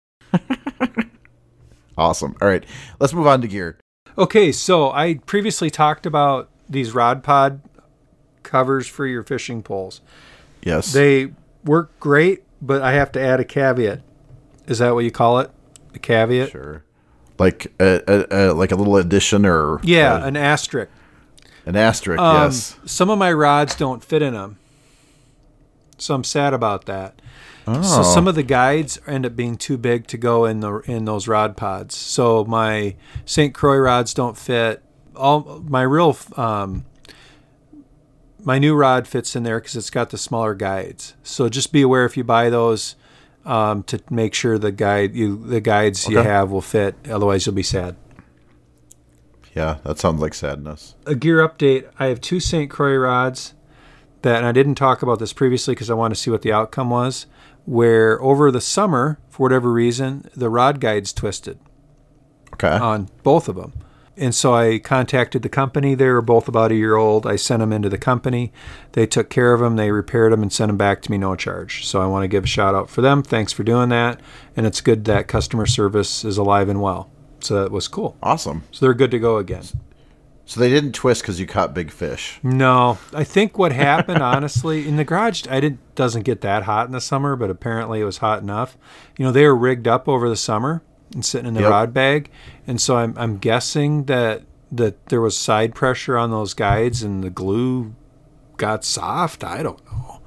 Awesome. All right, let's move on to gear. Okay, so I previously talked about these rod pod covers for your fishing poles. Yes. They work great, but I have to add a caveat. Is that what you call it? A caveat? Sure. Like a, a, a like a little addition or Yeah, uh, an asterisk. an asterisk. Um, yes. Some of my rods don't fit in them, so I'm sad about that. Oh. So some of the guides end up being too big to go in the in those rod pods. So my Saint Croix rods don't fit. All my real um, my new rod fits in there because it's got the smaller guides. So just be aware if you buy those um, to make sure the guide you the guides you Okay. have will fit. Otherwise, you'll be sad. Yeah, that sounds like sadness. A gear update. I have two Saint Croix rods that, and I didn't talk about this previously because I wanted to see what the outcome was, where over the summer, for whatever reason, the rod guides twisted Okay. on both of them. And so I contacted the company. They were both about a year old. I sent them into the company. They took care of them. They repaired them and sent them back to me, no charge. So I want to give a shout out for them. Thanks for doing that. And it's good that customer service is alive and well. So that was cool. Awesome. So they're good to go again. So they didn't twist because you caught big fish. No, I think what happened, honestly, in the garage, I didn't doesn't get that hot in the summer, but apparently it was hot enough. You know, they were rigged up over the summer and sitting in the Yep. rod bag, and so I'm I'm guessing that that there was side pressure on those guides and the glue got soft. I don't know.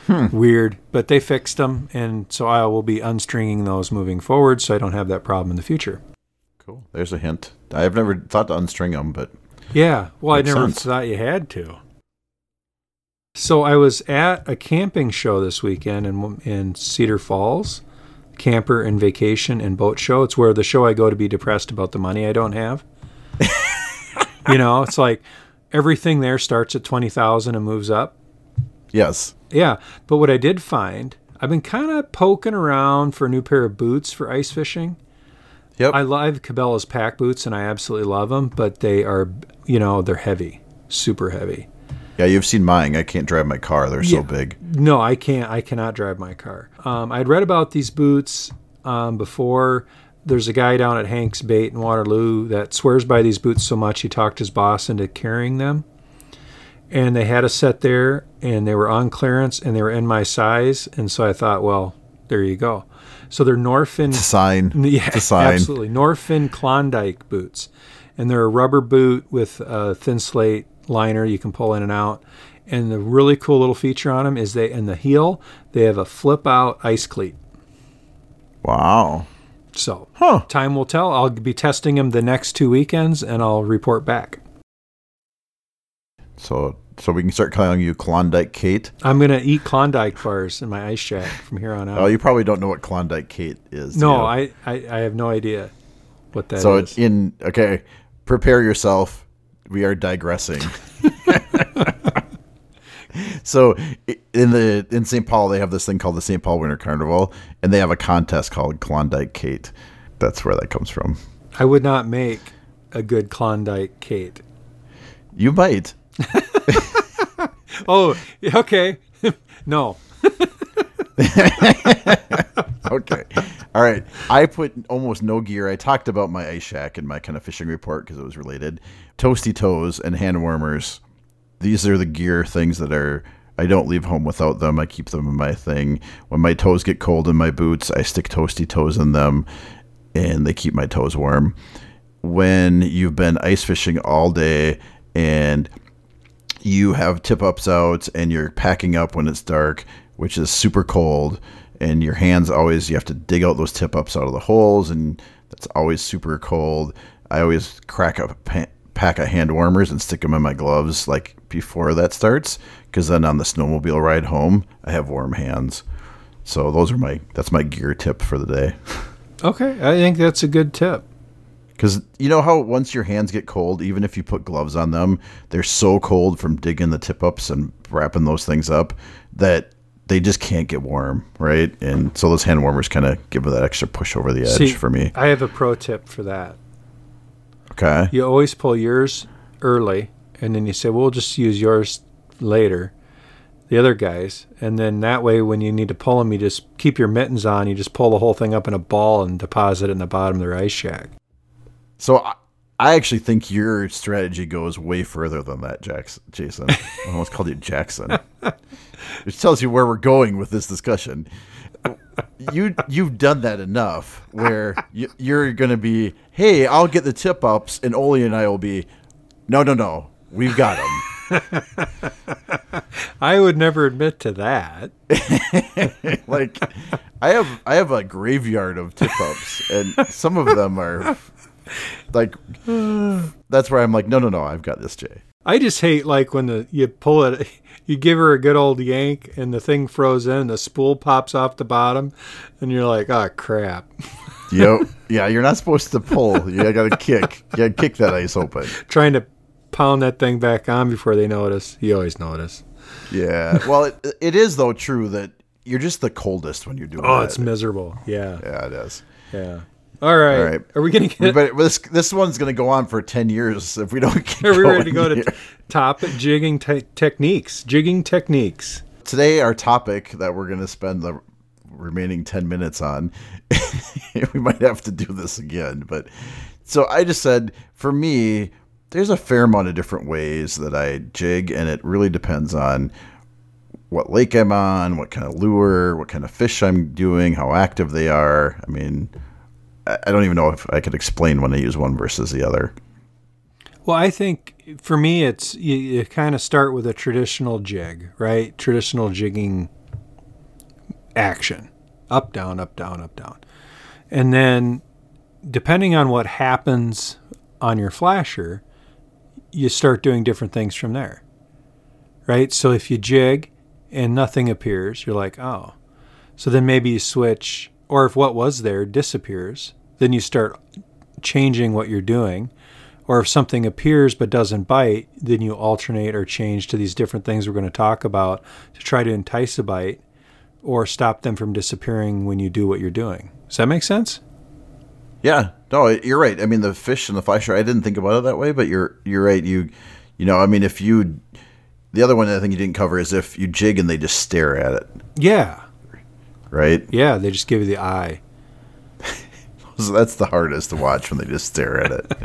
Hmm. Weird, but they fixed them, and so I will be unstringing those moving forward, so I don't have that problem in the future. Cool. There's a hint. I've never thought to unstring them, but yeah, well, I never sense. thought you had to. So I was at a camping show this weekend in in Cedar Falls, camper and vacation and boat show. It's where the show I go to be depressed about the money I don't have. You know, it's like everything there starts at twenty thousand and moves up. Yes. Yeah, but what I did find, I've been kind of poking around for a new pair of boots for ice fishing. Yep. I love Cabela's pack boots, and I absolutely love them, but they are, you know, they're heavy, super heavy. Yeah, you've seen mine. I can't drive my car. They're Yeah. so big. No, I can't. I cannot drive my car. Um, I'd read about these boots um, before. There's a guy down at Hank's Bait in Waterloo that swears by these boots so much he talked his boss into carrying them. And they had a set there, and they were on clearance, and they were in my size. And so I thought, well, there you go. So they're Norfin. It's a sign. Yeah, It's a sign. absolutely. Norfin Klondike boots. And they're a rubber boot with a thin slate liner you can pull in and out. And the really cool little feature on them is they, in the heel, they have a flip out ice cleat. Wow. So Huh. time will tell. I'll be testing them the next two weekends, and I'll report back. So so we can start calling you Klondike Kate. I'm going to eat Klondike bars in my ice shack from here on out. Oh, you probably don't know what Klondike Kate is. do no, you? I, I, I have no idea what that so is. it's in, okay, prepare yourself. We are digressing. So i- in the in Saint Paul, they have this thing called the Saint Paul Winter Carnival, and they have a contest called Klondike Kate. That's where that comes from. I would not make a good Klondike Kate. You might. Oh, okay. No. Okay. All right. I put almost no gear. I talked about my ice shack in my kind of fishing report because it was related. Toasty toes and hand warmers. These are the gear things that are, I don't leave home without them. I keep them in my thing. When my toes get cold in my boots, I stick toasty toes in them and they keep my toes warm. When you've been ice fishing all day and you have tip ups out and you're packing up when it's dark, which is super cold, and your hands always, you have to dig out those tip ups out of the holes, and that's always super cold. I always crack a pa- pack of hand warmers and stick them in my gloves like before that starts, because then on the snowmobile ride home, I have warm hands. So those are my, that's my gear tip for the day. Okay. I think that's a good tip. Because you know how once your hands get cold, even if you put gloves on them, they're so cold from digging the tip-ups and wrapping those things up that they just can't get warm, right? And so those hand warmers kind of give that extra push over the edge See, for me. I have a pro tip for that. Okay. You always pull yours early, and then you say, well, we'll just use yours later, the other guys. And then that way, when you need to pull them, you just keep your mittens on. You just pull the whole thing up in a ball and deposit it in the bottom of their ice shack. So I, I actually think your strategy goes way further than that, Jackson, Jason. I almost called you Jackson. Which tells you where we're going with this discussion. You, you've done that enough where you, you're going to be, hey, I'll get the tip-ups, and Oli and I will be, no, no, no, we've got them. I would never admit to that. Like, I have I have a graveyard of tip-ups, and some of them are, like, that's where I'm like, no, no, no, I've got this, Jay. I just hate like when the you pull it, you give her a good old yank, and the thing froze in, and the spool pops off the bottom, and you're like, oh crap. Yep. Yeah, you're not supposed to pull. You got to kick. You got to kick that ice open. Trying to pound that thing back on before they notice. You always notice. Yeah. Well, it, it is, though, true that you're just the coldest when you're doing Oh, that. it's miserable. Yeah. Yeah, it is. Yeah. All right. All right. Are we going to get... But this, this one's going to go on for ten years if we don't get Are we ready to going go to here. t- topic jigging te- techniques? Jigging techniques. Today, our topic that we're going to spend the remaining ten minutes on, we might have to do this again. But so I just said, for me, there's a fair amount of different ways that I jig, and it really depends on what lake I'm on, what kind of lure, what kind of fish I'm doing, how active they are. I mean, I I don't even know if I could explain when I use one versus the other. Well, I think for me, it's you, you kind of start with a traditional jig, right? Traditional jigging action. Up, down, up, down, up, down. And then depending on what happens on your flasher, you start doing different things from there. Right? So if you jig and nothing appears, you're like, oh. So then maybe you switch, or if what was there disappears, then you start changing what you're doing. Or if something appears but doesn't bite, then you alternate or change to these different things we're going to talk about to try to entice a bite or stop them from disappearing when you do what you're doing. Does that make sense? Yeah, no, you're right. I mean, the fish and the flasher, I didn't think about it that way, but you're you're right. You, you know, I mean, if you, the other one I think you didn't cover is if you jig and they just stare at it. Yeah. Right? Yeah, they just give you the eye. So that's the hardest to watch when they just stare at it.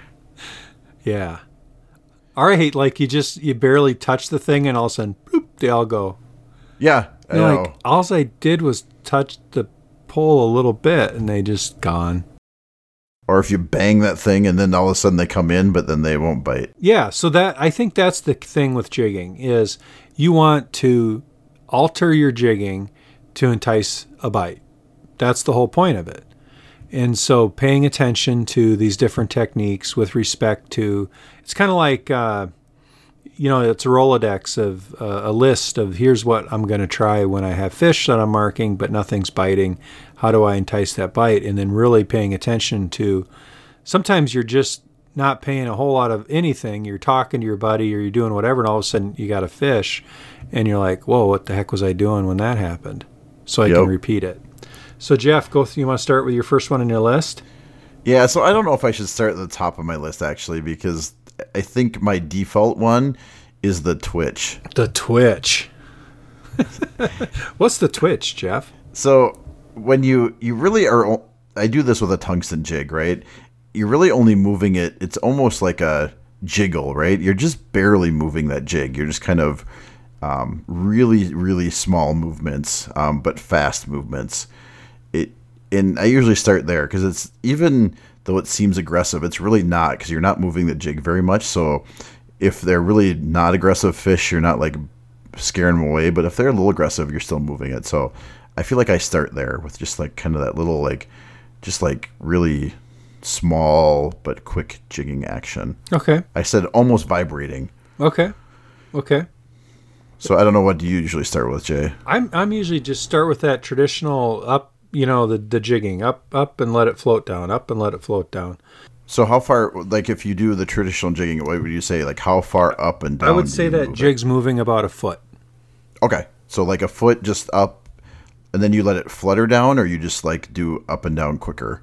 Yeah. Or I hate, like, you just, you barely touch the thing and all of a sudden, boop, they all go. Yeah, I know. Like, all I did was touch the pole a little bit and they just gone. Or if you bang that thing and then all of a sudden they come in, but then they won't bite. Yeah, so that, I think that's the thing with jigging is you want to alter your jigging to entice a bite. That's the whole point of it. And so paying attention to these different techniques with respect to, it's kind of like, uh, you know, it's a Rolodex of uh, a list of here's what I'm going to try when I have fish that I'm marking, but nothing's biting. How do I entice that bite? And then really paying attention to, sometimes you're just not paying a whole lot of anything. You're talking to your buddy or you're doing whatever, and all of a sudden you got a fish and you're like, whoa, what the heck was I doing when that happened? So I Yep. can repeat it. So, Jeff, go. Th- you want to start with your first one on your list? Yeah, so I don't know if I should start at the top of my list, actually, because I think my default one is the twitch. The twitch. What's the twitch, Jeff? So when you, you really are, I do this with a tungsten jig, right? You're really only moving it. It's almost like a jiggle, right? You're just barely moving that jig. You're just kind of um, really, really small movements, um, but fast movements. It, and I usually start there because it's, even though it seems aggressive, it's really not, because you're not moving the jig very much. So if they're really not aggressive fish, you're not like scaring them away. But if they're a little aggressive, you're still moving it. So I feel like I start there with just like kind of that little, like, just like really small but quick jigging action. Okay. I said almost vibrating. Okay. Okay. So I don't know, what do you usually start with, Jay? I'm I'm usually just start with that traditional up, you know, the, the jigging up, up and let it float down, up and let it float down. So how far, like if you do the traditional jigging, what would you say? Like how far up and down? I would do say you that move jig's it? moving about a foot. Okay. So like a foot just up, and then you let it flutter down, or you just like do up and down quicker?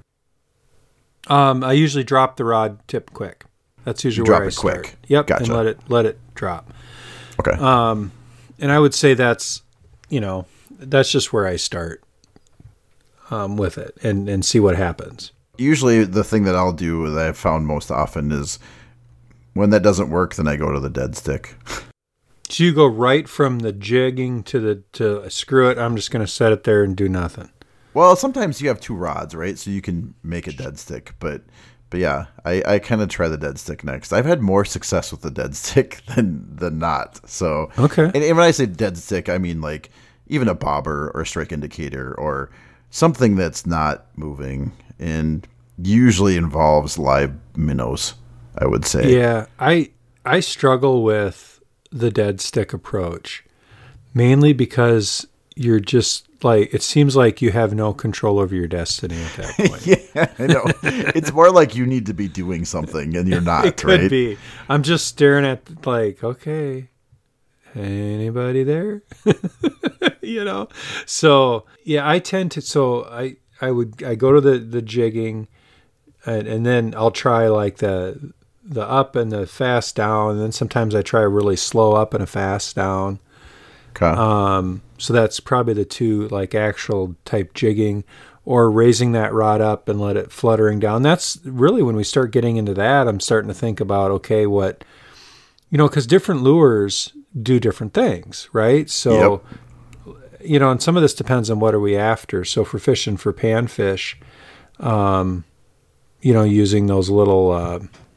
Um, I usually drop the rod tip quick. That's usually You where drop I it start. quick. Yep, Gotcha. and let it let it drop. Okay. Um, and I would say that's, you know, that's just where I start um, with it and, and see what happens. Usually the thing that I'll do that I've found most often is when that doesn't work, then I go to the dead stick. So you go right from the jigging to the to screw it, I'm just going to set it there and do nothing. Well, sometimes you have two rods, right? So you can make a dead stick. But but yeah, I, I kind of try the dead stick next. I've had more success with the dead stick than than not. So Okay. And, and when I say dead stick, I mean like even a bobber or a strike indicator or something that's not moving and usually involves live minnows, I would say. Yeah, I I struggle with the dead stick approach, mainly because you're just like, it seems like you have no control over your destiny at that point. Yeah, I know. It's more like you need to be doing something and you're not, It could right? be. I'm just staring at, like, okay, anybody there? You know? So, yeah, I tend to, so I, I would, I go to the, the jigging and, and then I'll try like the, the up and the fast down. And then sometimes I try a really slow up and a fast down. Okay. Um, so that's probably the two, like, actual type jigging, or raising that rod up and let it fluttering down. That's really when we start getting into that, I'm starting to think about, okay, what, you know, because different lures do different things, right? So, yep. You know, and some of this depends on what are we after. So if we're fishing for panfish, um, you know, using those little, uh,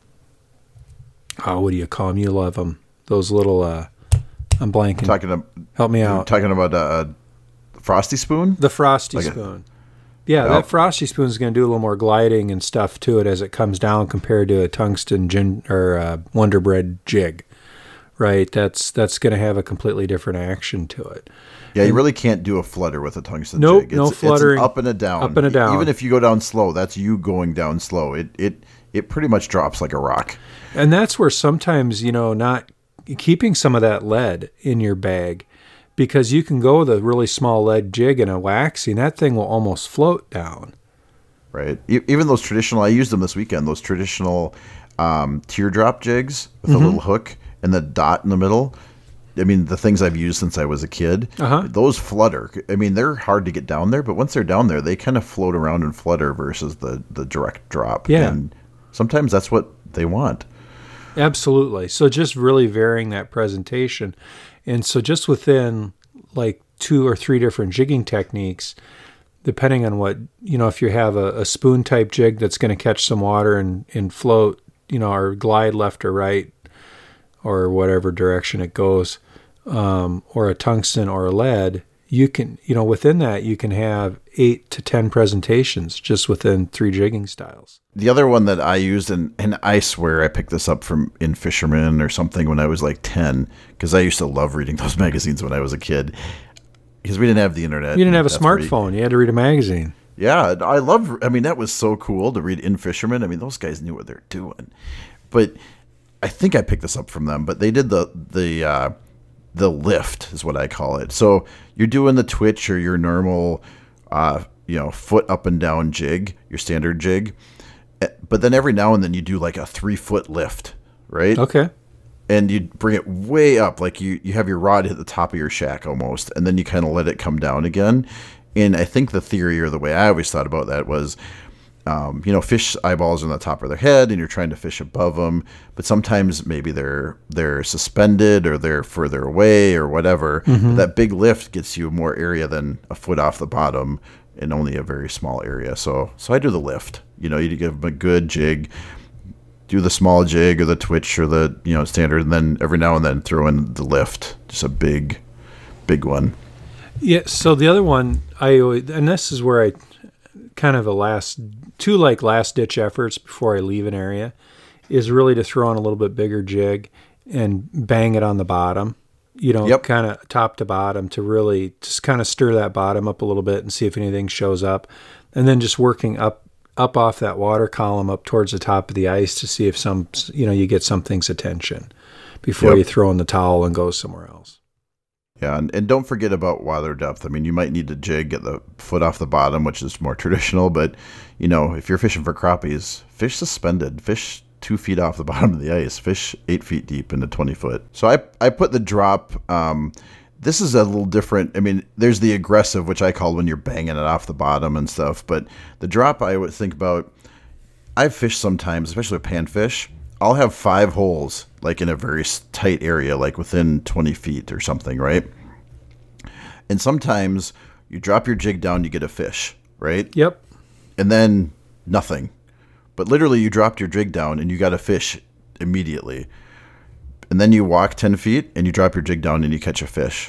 oh, what do you call them? You love them. Those little, uh, I'm blanking. Talking about, Help me out. Talking about uh, Frosty Spoon? The Frosty Like a- Spoon. Yeah, Oh. that Frosty Spoon is going to do a little more gliding and stuff to it as it comes down compared to a tungsten gin or uh, Wonder Bread jig, right? That's that's going to have a completely different action to it. Yeah, you really can't do a flutter with a tungsten Nope, jig. no It's, fluttering. It's an up and a down. Up and a down. Even if you go down slow, that's you going down slow. It it it pretty much drops like a rock. And that's where sometimes, you know, not keeping some of that lead in your bag, because you can go with a really small lead jig and a waxy, and that thing will almost float down. Right. E- Even those traditional, I used them this weekend, those traditional um, teardrop jigs with Mm-hmm. a little hook and the dot in the middle. I mean, the things I've used since I was a kid, Uh-huh. those flutter. I mean, they're hard to get down there, but once they're down there, they kind of float around and flutter versus the, the direct drop. Yeah. And sometimes that's what they want. Absolutely. So just really varying that presentation. And so just within like two or three different jigging techniques, depending on what, you know, if you have a, a spoon type jig that's going to catch some water and, and float, you know, or glide left or right or whatever direction it goes, um, or a tungsten or a lead, you can, you know, within that, you can have eight to ten presentations just within three jigging styles. The other one that I used, and, and I swear I picked this up from in Fisherman or something when I was like ten, because I used to love reading those magazines when I was a kid, because we didn't have the internet. You didn't have a That's where you- smartphone. You had to read a magazine. Yeah, I love. I mean, that was so cool to read in Fisherman. I mean, those guys knew what they're doing. But I think I picked this up from them. But they did the the uh, the lift is what I call it. So you're doing the twitch or your normal, uh, you know, foot up and down jig, your standard jig. Eh, But then every now and then you do like a three foot lift, right? Okay. And you bring it way up, like you, you have your rod hit the top of your shack almost, and then you kind of let it come down again. And I think the theory or the way I always thought about that was, um, you know, fish eyeballs are on the top of their head, and you're trying to fish above them, but sometimes maybe they're they're suspended or they're further away or whatever. But that big lift gets you more area than a foot off the bottom in only a very small area. So so I do the lift. You know, you give them a good jig. Do the small jig or the twitch or the, you know, standard, and then every now and then throw in the lift, just a big, big one. Yeah. So the other one, I always, and this is where I kind of a last two like last ditch efforts before I leave an area, is really to throw on a little bit bigger jig and bang it on the bottom. You know, Yep. kind of top to bottom to really just kind of stir that bottom up a little bit and see if anything shows up, and then just working up. up off that water column up towards the top of the ice to see if some, you know, you get something's attention before Yep. you throw in the towel and go somewhere else. Yeah, and, and don't forget about water depth. I mean, you might need to jig, get the foot off the bottom, which is more traditional, but, you know, if you're fishing for crappies, fish suspended, fish two feet off the bottom of the ice, fish eight feet deep into twenty foot. So I, I put the drop, um, this is a little different. I mean, there's the aggressive, which I call when you're banging it off the bottom and stuff. But the drop, I would think about, I've fished sometimes, especially with panfish. I'll have five holes, like in a very s- tight area, like within twenty feet or something, right? And sometimes you drop your jig down, you get a fish, right? Yep. And then nothing. But literally, you dropped your jig down and you got a fish immediately. And then you walk ten feet and you drop your jig down and you catch a fish.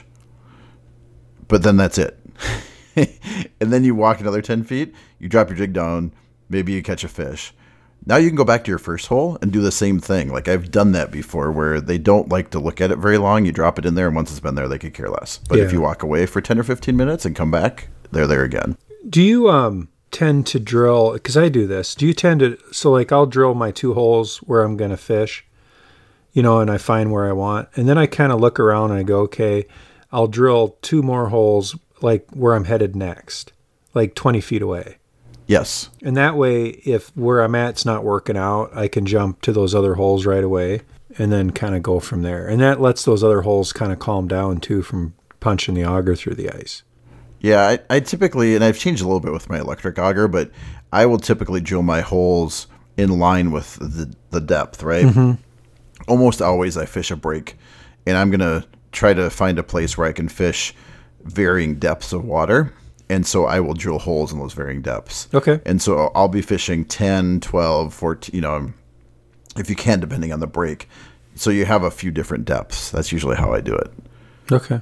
But then that's it. And then you walk another ten feet, you drop your jig down, maybe you catch a fish. Now you can go back to your first hole and do the same thing. Like I've done that before where they don't like to look at it very long. You drop it in there and once it's been there, they could care less. But if Yeah. you walk away for ten or fifteen minutes and come back, they're there again. Do you um tend to drill, because I do this, do you tend to, so like I'll drill my two holes where I'm going to fish, you know, and I find where I want. And then I kind of look around and I go, okay, I'll drill two more holes like where I'm headed next, like twenty feet away. Yes. And that way, if where I'm at's not working out, I can jump to those other holes right away and then kind of go from there. And that lets those other holes kind of calm down too from punching the auger through the ice. Yeah, I, I typically, and I've changed a little bit with my electric auger, but I will typically drill my holes in line with the, the depth, right? Mm-hmm. Almost always I fish a break, and I'm going to try to find a place where I can fish varying depths of water. And so I will drill holes in those varying depths. Okay. And so I'll be fishing ten, twelve, fourteen, you know, if you can, depending on the break. So you have a few different depths. That's usually how I do it. Okay.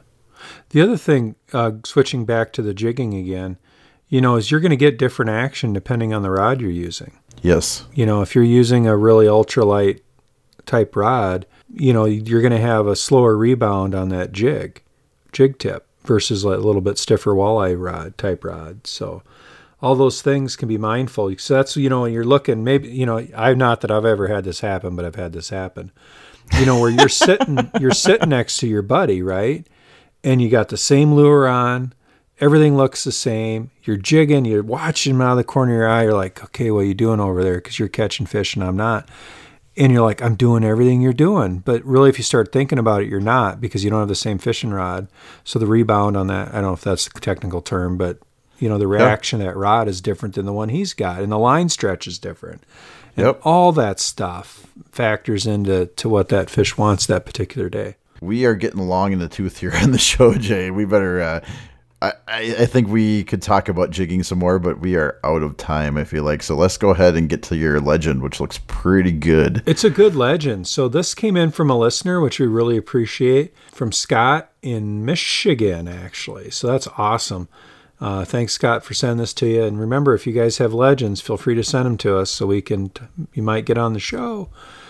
The other thing, uh, switching back to the jigging again, you know, is you're going to get different action depending on the rod you're using. Yes. You know, if you're using a really ultralight type rod, you know, you're going to have a slower rebound on that jig, jig tip versus a little bit stiffer walleye rod type rod. So all those things can be mindful. So that's, you know, when you're looking, maybe, you know, I'm not that I've ever had this happen, but I've had this happen. You know, where you're sitting, you're sitting next to your buddy, right? And you got the same lure on. Everything looks the same. You're jigging. You're watching him out of the corner of your eye. You're like, okay, what are you doing over there? Because you're catching fish and I'm not. And you're like, I'm doing everything you're doing. But really, if you start thinking about it, you're not, because you don't have the same fishing rod. So the rebound on that, I don't know if that's the technical term, but, you know, the reaction yep. of that rod is different than the one he's got. And the line stretch is different. And yep. all that stuff factors into to what that fish wants that particular day. We are getting long in the tooth here on the show, Jay. We better... Uh, I, I think we could talk about jigging some more, but we are out of time, I feel like. So let's go ahead and get to your legend, which looks pretty good. It's a good legend. So this came in from a listener, which we really appreciate, from Scott in Michigan, actually. So that's awesome. Uh, thanks, Scott, for sending this to you. And remember, if you guys have legends, feel free to send them to us so we can, you might get on the show.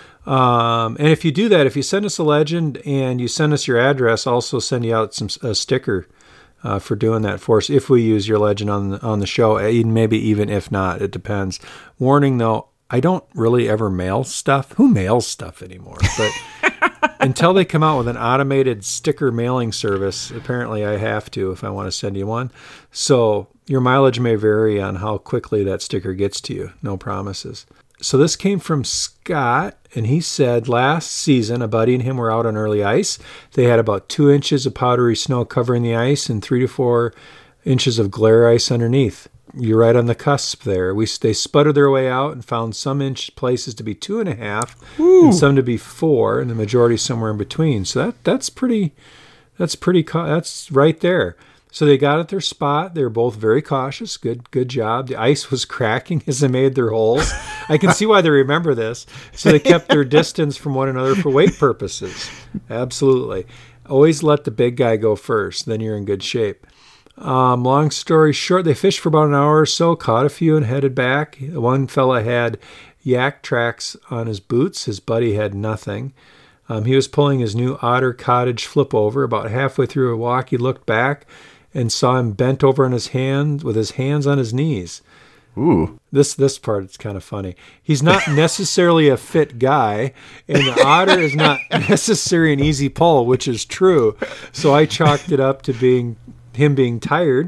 Um, and if you do that, if you send us a legend and you send us your address, I'll also send you out some a sticker Uh, for doing that for us, if we use your legend on the, on the show, maybe even if not, it depends. Warning though, I don't really ever mail stuff. Who mails stuff anymore? But until they come out with an automated sticker mailing service, apparently I have to if I want to send you one. So your mileage may vary on how quickly that sticker gets to you. No promises. So this came from Scott, and he said last season a buddy and him were out on early ice. They had about two inches of powdery snow covering the ice and three to four inches of glare ice underneath. You're right on the cusp there. We They sputtered their way out and found some inch places to be two and a half Ooh. and some to be four, and the majority somewhere in between. So that that's pretty, that's pretty, that's right there. So they got at their spot. They were both very cautious. Good good job. The ice was cracking as they made their holes. I can see why they remember this. So they kept their distance from one another for weight purposes. Absolutely. Always let the big guy go first. Then you're in good shape. Um, long story short, they fished for about an hour or so, caught a few and headed back. One fella had yak tracks on his boots. His buddy had nothing. Um, he was pulling his new Otter Cottage flip over. About halfway through a walk, he looked back and saw him bent over on his hand with his hands on his knees. Ooh. This this part is kind of funny. He's not necessarily a fit guy, and the otter is not necessarily an easy pull, which is true. So I chalked it up to being him being tired.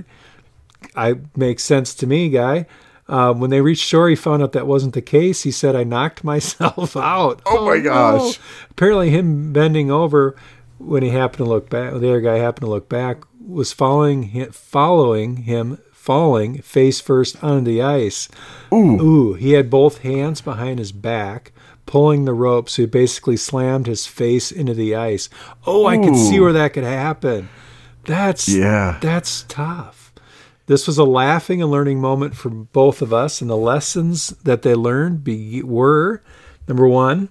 I makes sense to me, guy. Um, when they reached shore, he found out that wasn't the case. He said, I knocked myself out. Oh, oh my gosh. No. Apparently him bending over when he happened to look back, the other guy happened to look back, was following him, following him, falling face first onto the ice. Ooh. Ooh. He had both hands behind his back, pulling the rope, so he basically slammed his face into the ice. Oh, I could see where that could happen. That's yeah. That's tough. This was a laughing and learning moment for both of us, and the lessons that they learned be, were, number one,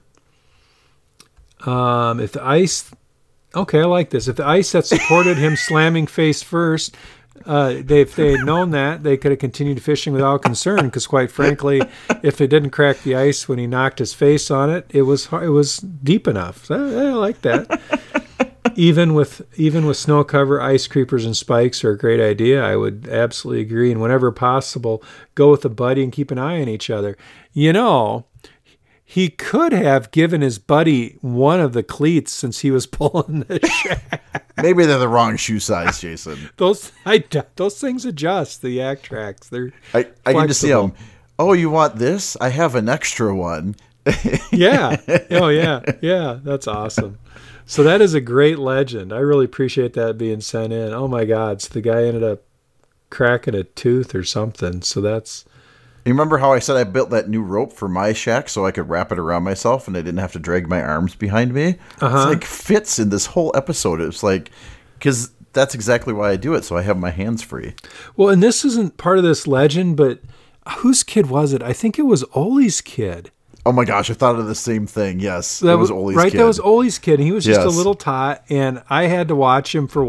um, if the ice... Okay, I like this. If the ice that supported him slamming face first, uh, they, if they had known that, they could have continued fishing without concern. Because quite frankly, if it didn't crack the ice when he knocked his face on it, it was it was deep enough. So I, I like that. even with even with snow cover, ice creepers and spikes are a great idea. I would absolutely agree. And whenever possible, go with a buddy and keep an eye on each other. You know, he could have given his buddy one of the cleats since he was pulling the shack. Maybe they're the wrong shoe size, Jason. those I, those things adjust, the yak tracks. They're I, I need to see them. Oh, you want this? I have an extra one. yeah. Oh, yeah. Yeah, that's awesome. So that is a great legend. I really appreciate that being sent in. Oh, my God. So the guy ended up cracking a tooth or something. So that's... You remember how I said I built that new rope for my shack so I could wrap it around myself and I didn't have to drag my arms behind me? Uh-huh. It's like fits in this whole episode. It's like, because that's exactly why I do it, so I have my hands free. Well, and this isn't part of this legend, but whose kid was it? I think it was Ole's kid. Oh my gosh, I thought of the same thing. Yes, that it was was Ole's right, kid. Right, that was Ole's kid. He was just yes. a little tot, and I had to watch him for what?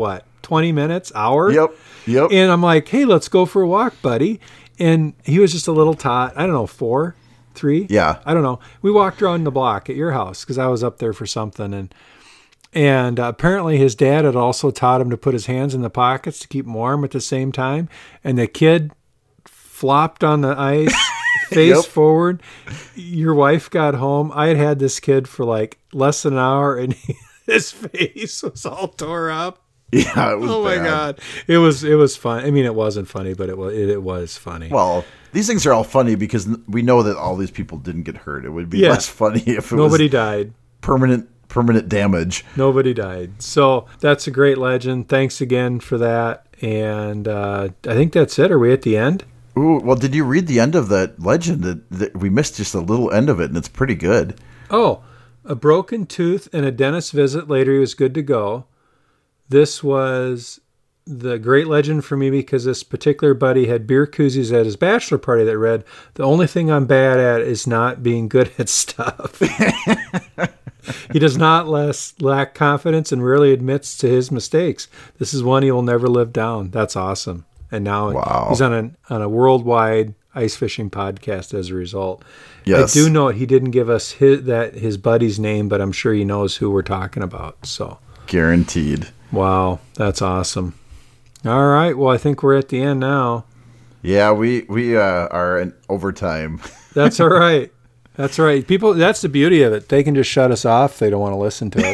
twenty minutes, hour. Yep. Yep. And I'm like, hey, let's go for a walk, buddy. And he was just a little tot. I don't know, four, three. Yeah. I don't know. We walked around the block at your house because I was up there for something. And and uh, apparently his dad had also taught him to put his hands in the pockets to keep him warm at the same time. And the kid flopped on the ice, face Yep. forward. Your wife got home. I had had this kid for like less than an hour, and he, his face was all tore up. Yeah, it was Oh my bad. god, it was it was fun. I mean, it wasn't funny, but it was it, it was funny. Well, these things are all funny because n- we know that all these people didn't get hurt. It would be Yeah. less funny if it Nobody was died. permanent permanent damage. Nobody died. So that's a great legend. Thanks again for that. And uh, I think that's it. Are we at the end? Ooh, well, did you read the end of that legend? That, that we missed just a little end of it, and it's pretty good. Oh, a broken tooth and a dentist visit. Later, he was good to go. This was the great legend for me because this particular buddy had beer koozies at his bachelor party that read, "The only thing I'm bad at is not being good at stuff." He does not less lack confidence and rarely admits to his mistakes. This is one he will never live down. That's awesome. And now Wow. he's on an on a worldwide ice fishing podcast as a result. Yes. I do know he didn't give us his, that his buddy's name, but I'm sure he knows who we're talking about. So Guaranteed. wow, that's awesome. All right, well I think we're at the end now. Yeah, we we uh, are in overtime. That's all right. That's all right. People, that's the beauty of it. They can just shut us off if they don't want to listen to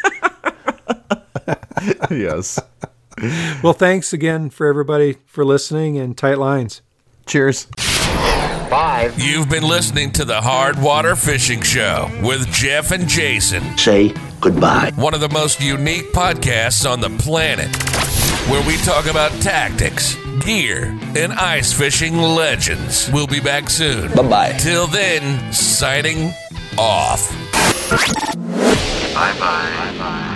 us. Yes. Well, thanks again for everybody for listening, and tight lines. Cheers. Five. You've been listening to the Hard Water Fishing Show with Jeff and Jason, Say goodbye. one of the most unique podcasts on the planet, where we talk about tactics, gear, and ice fishing legends. We'll be back soon. Bye-bye. Till then, signing off. Bye-bye. Bye-bye.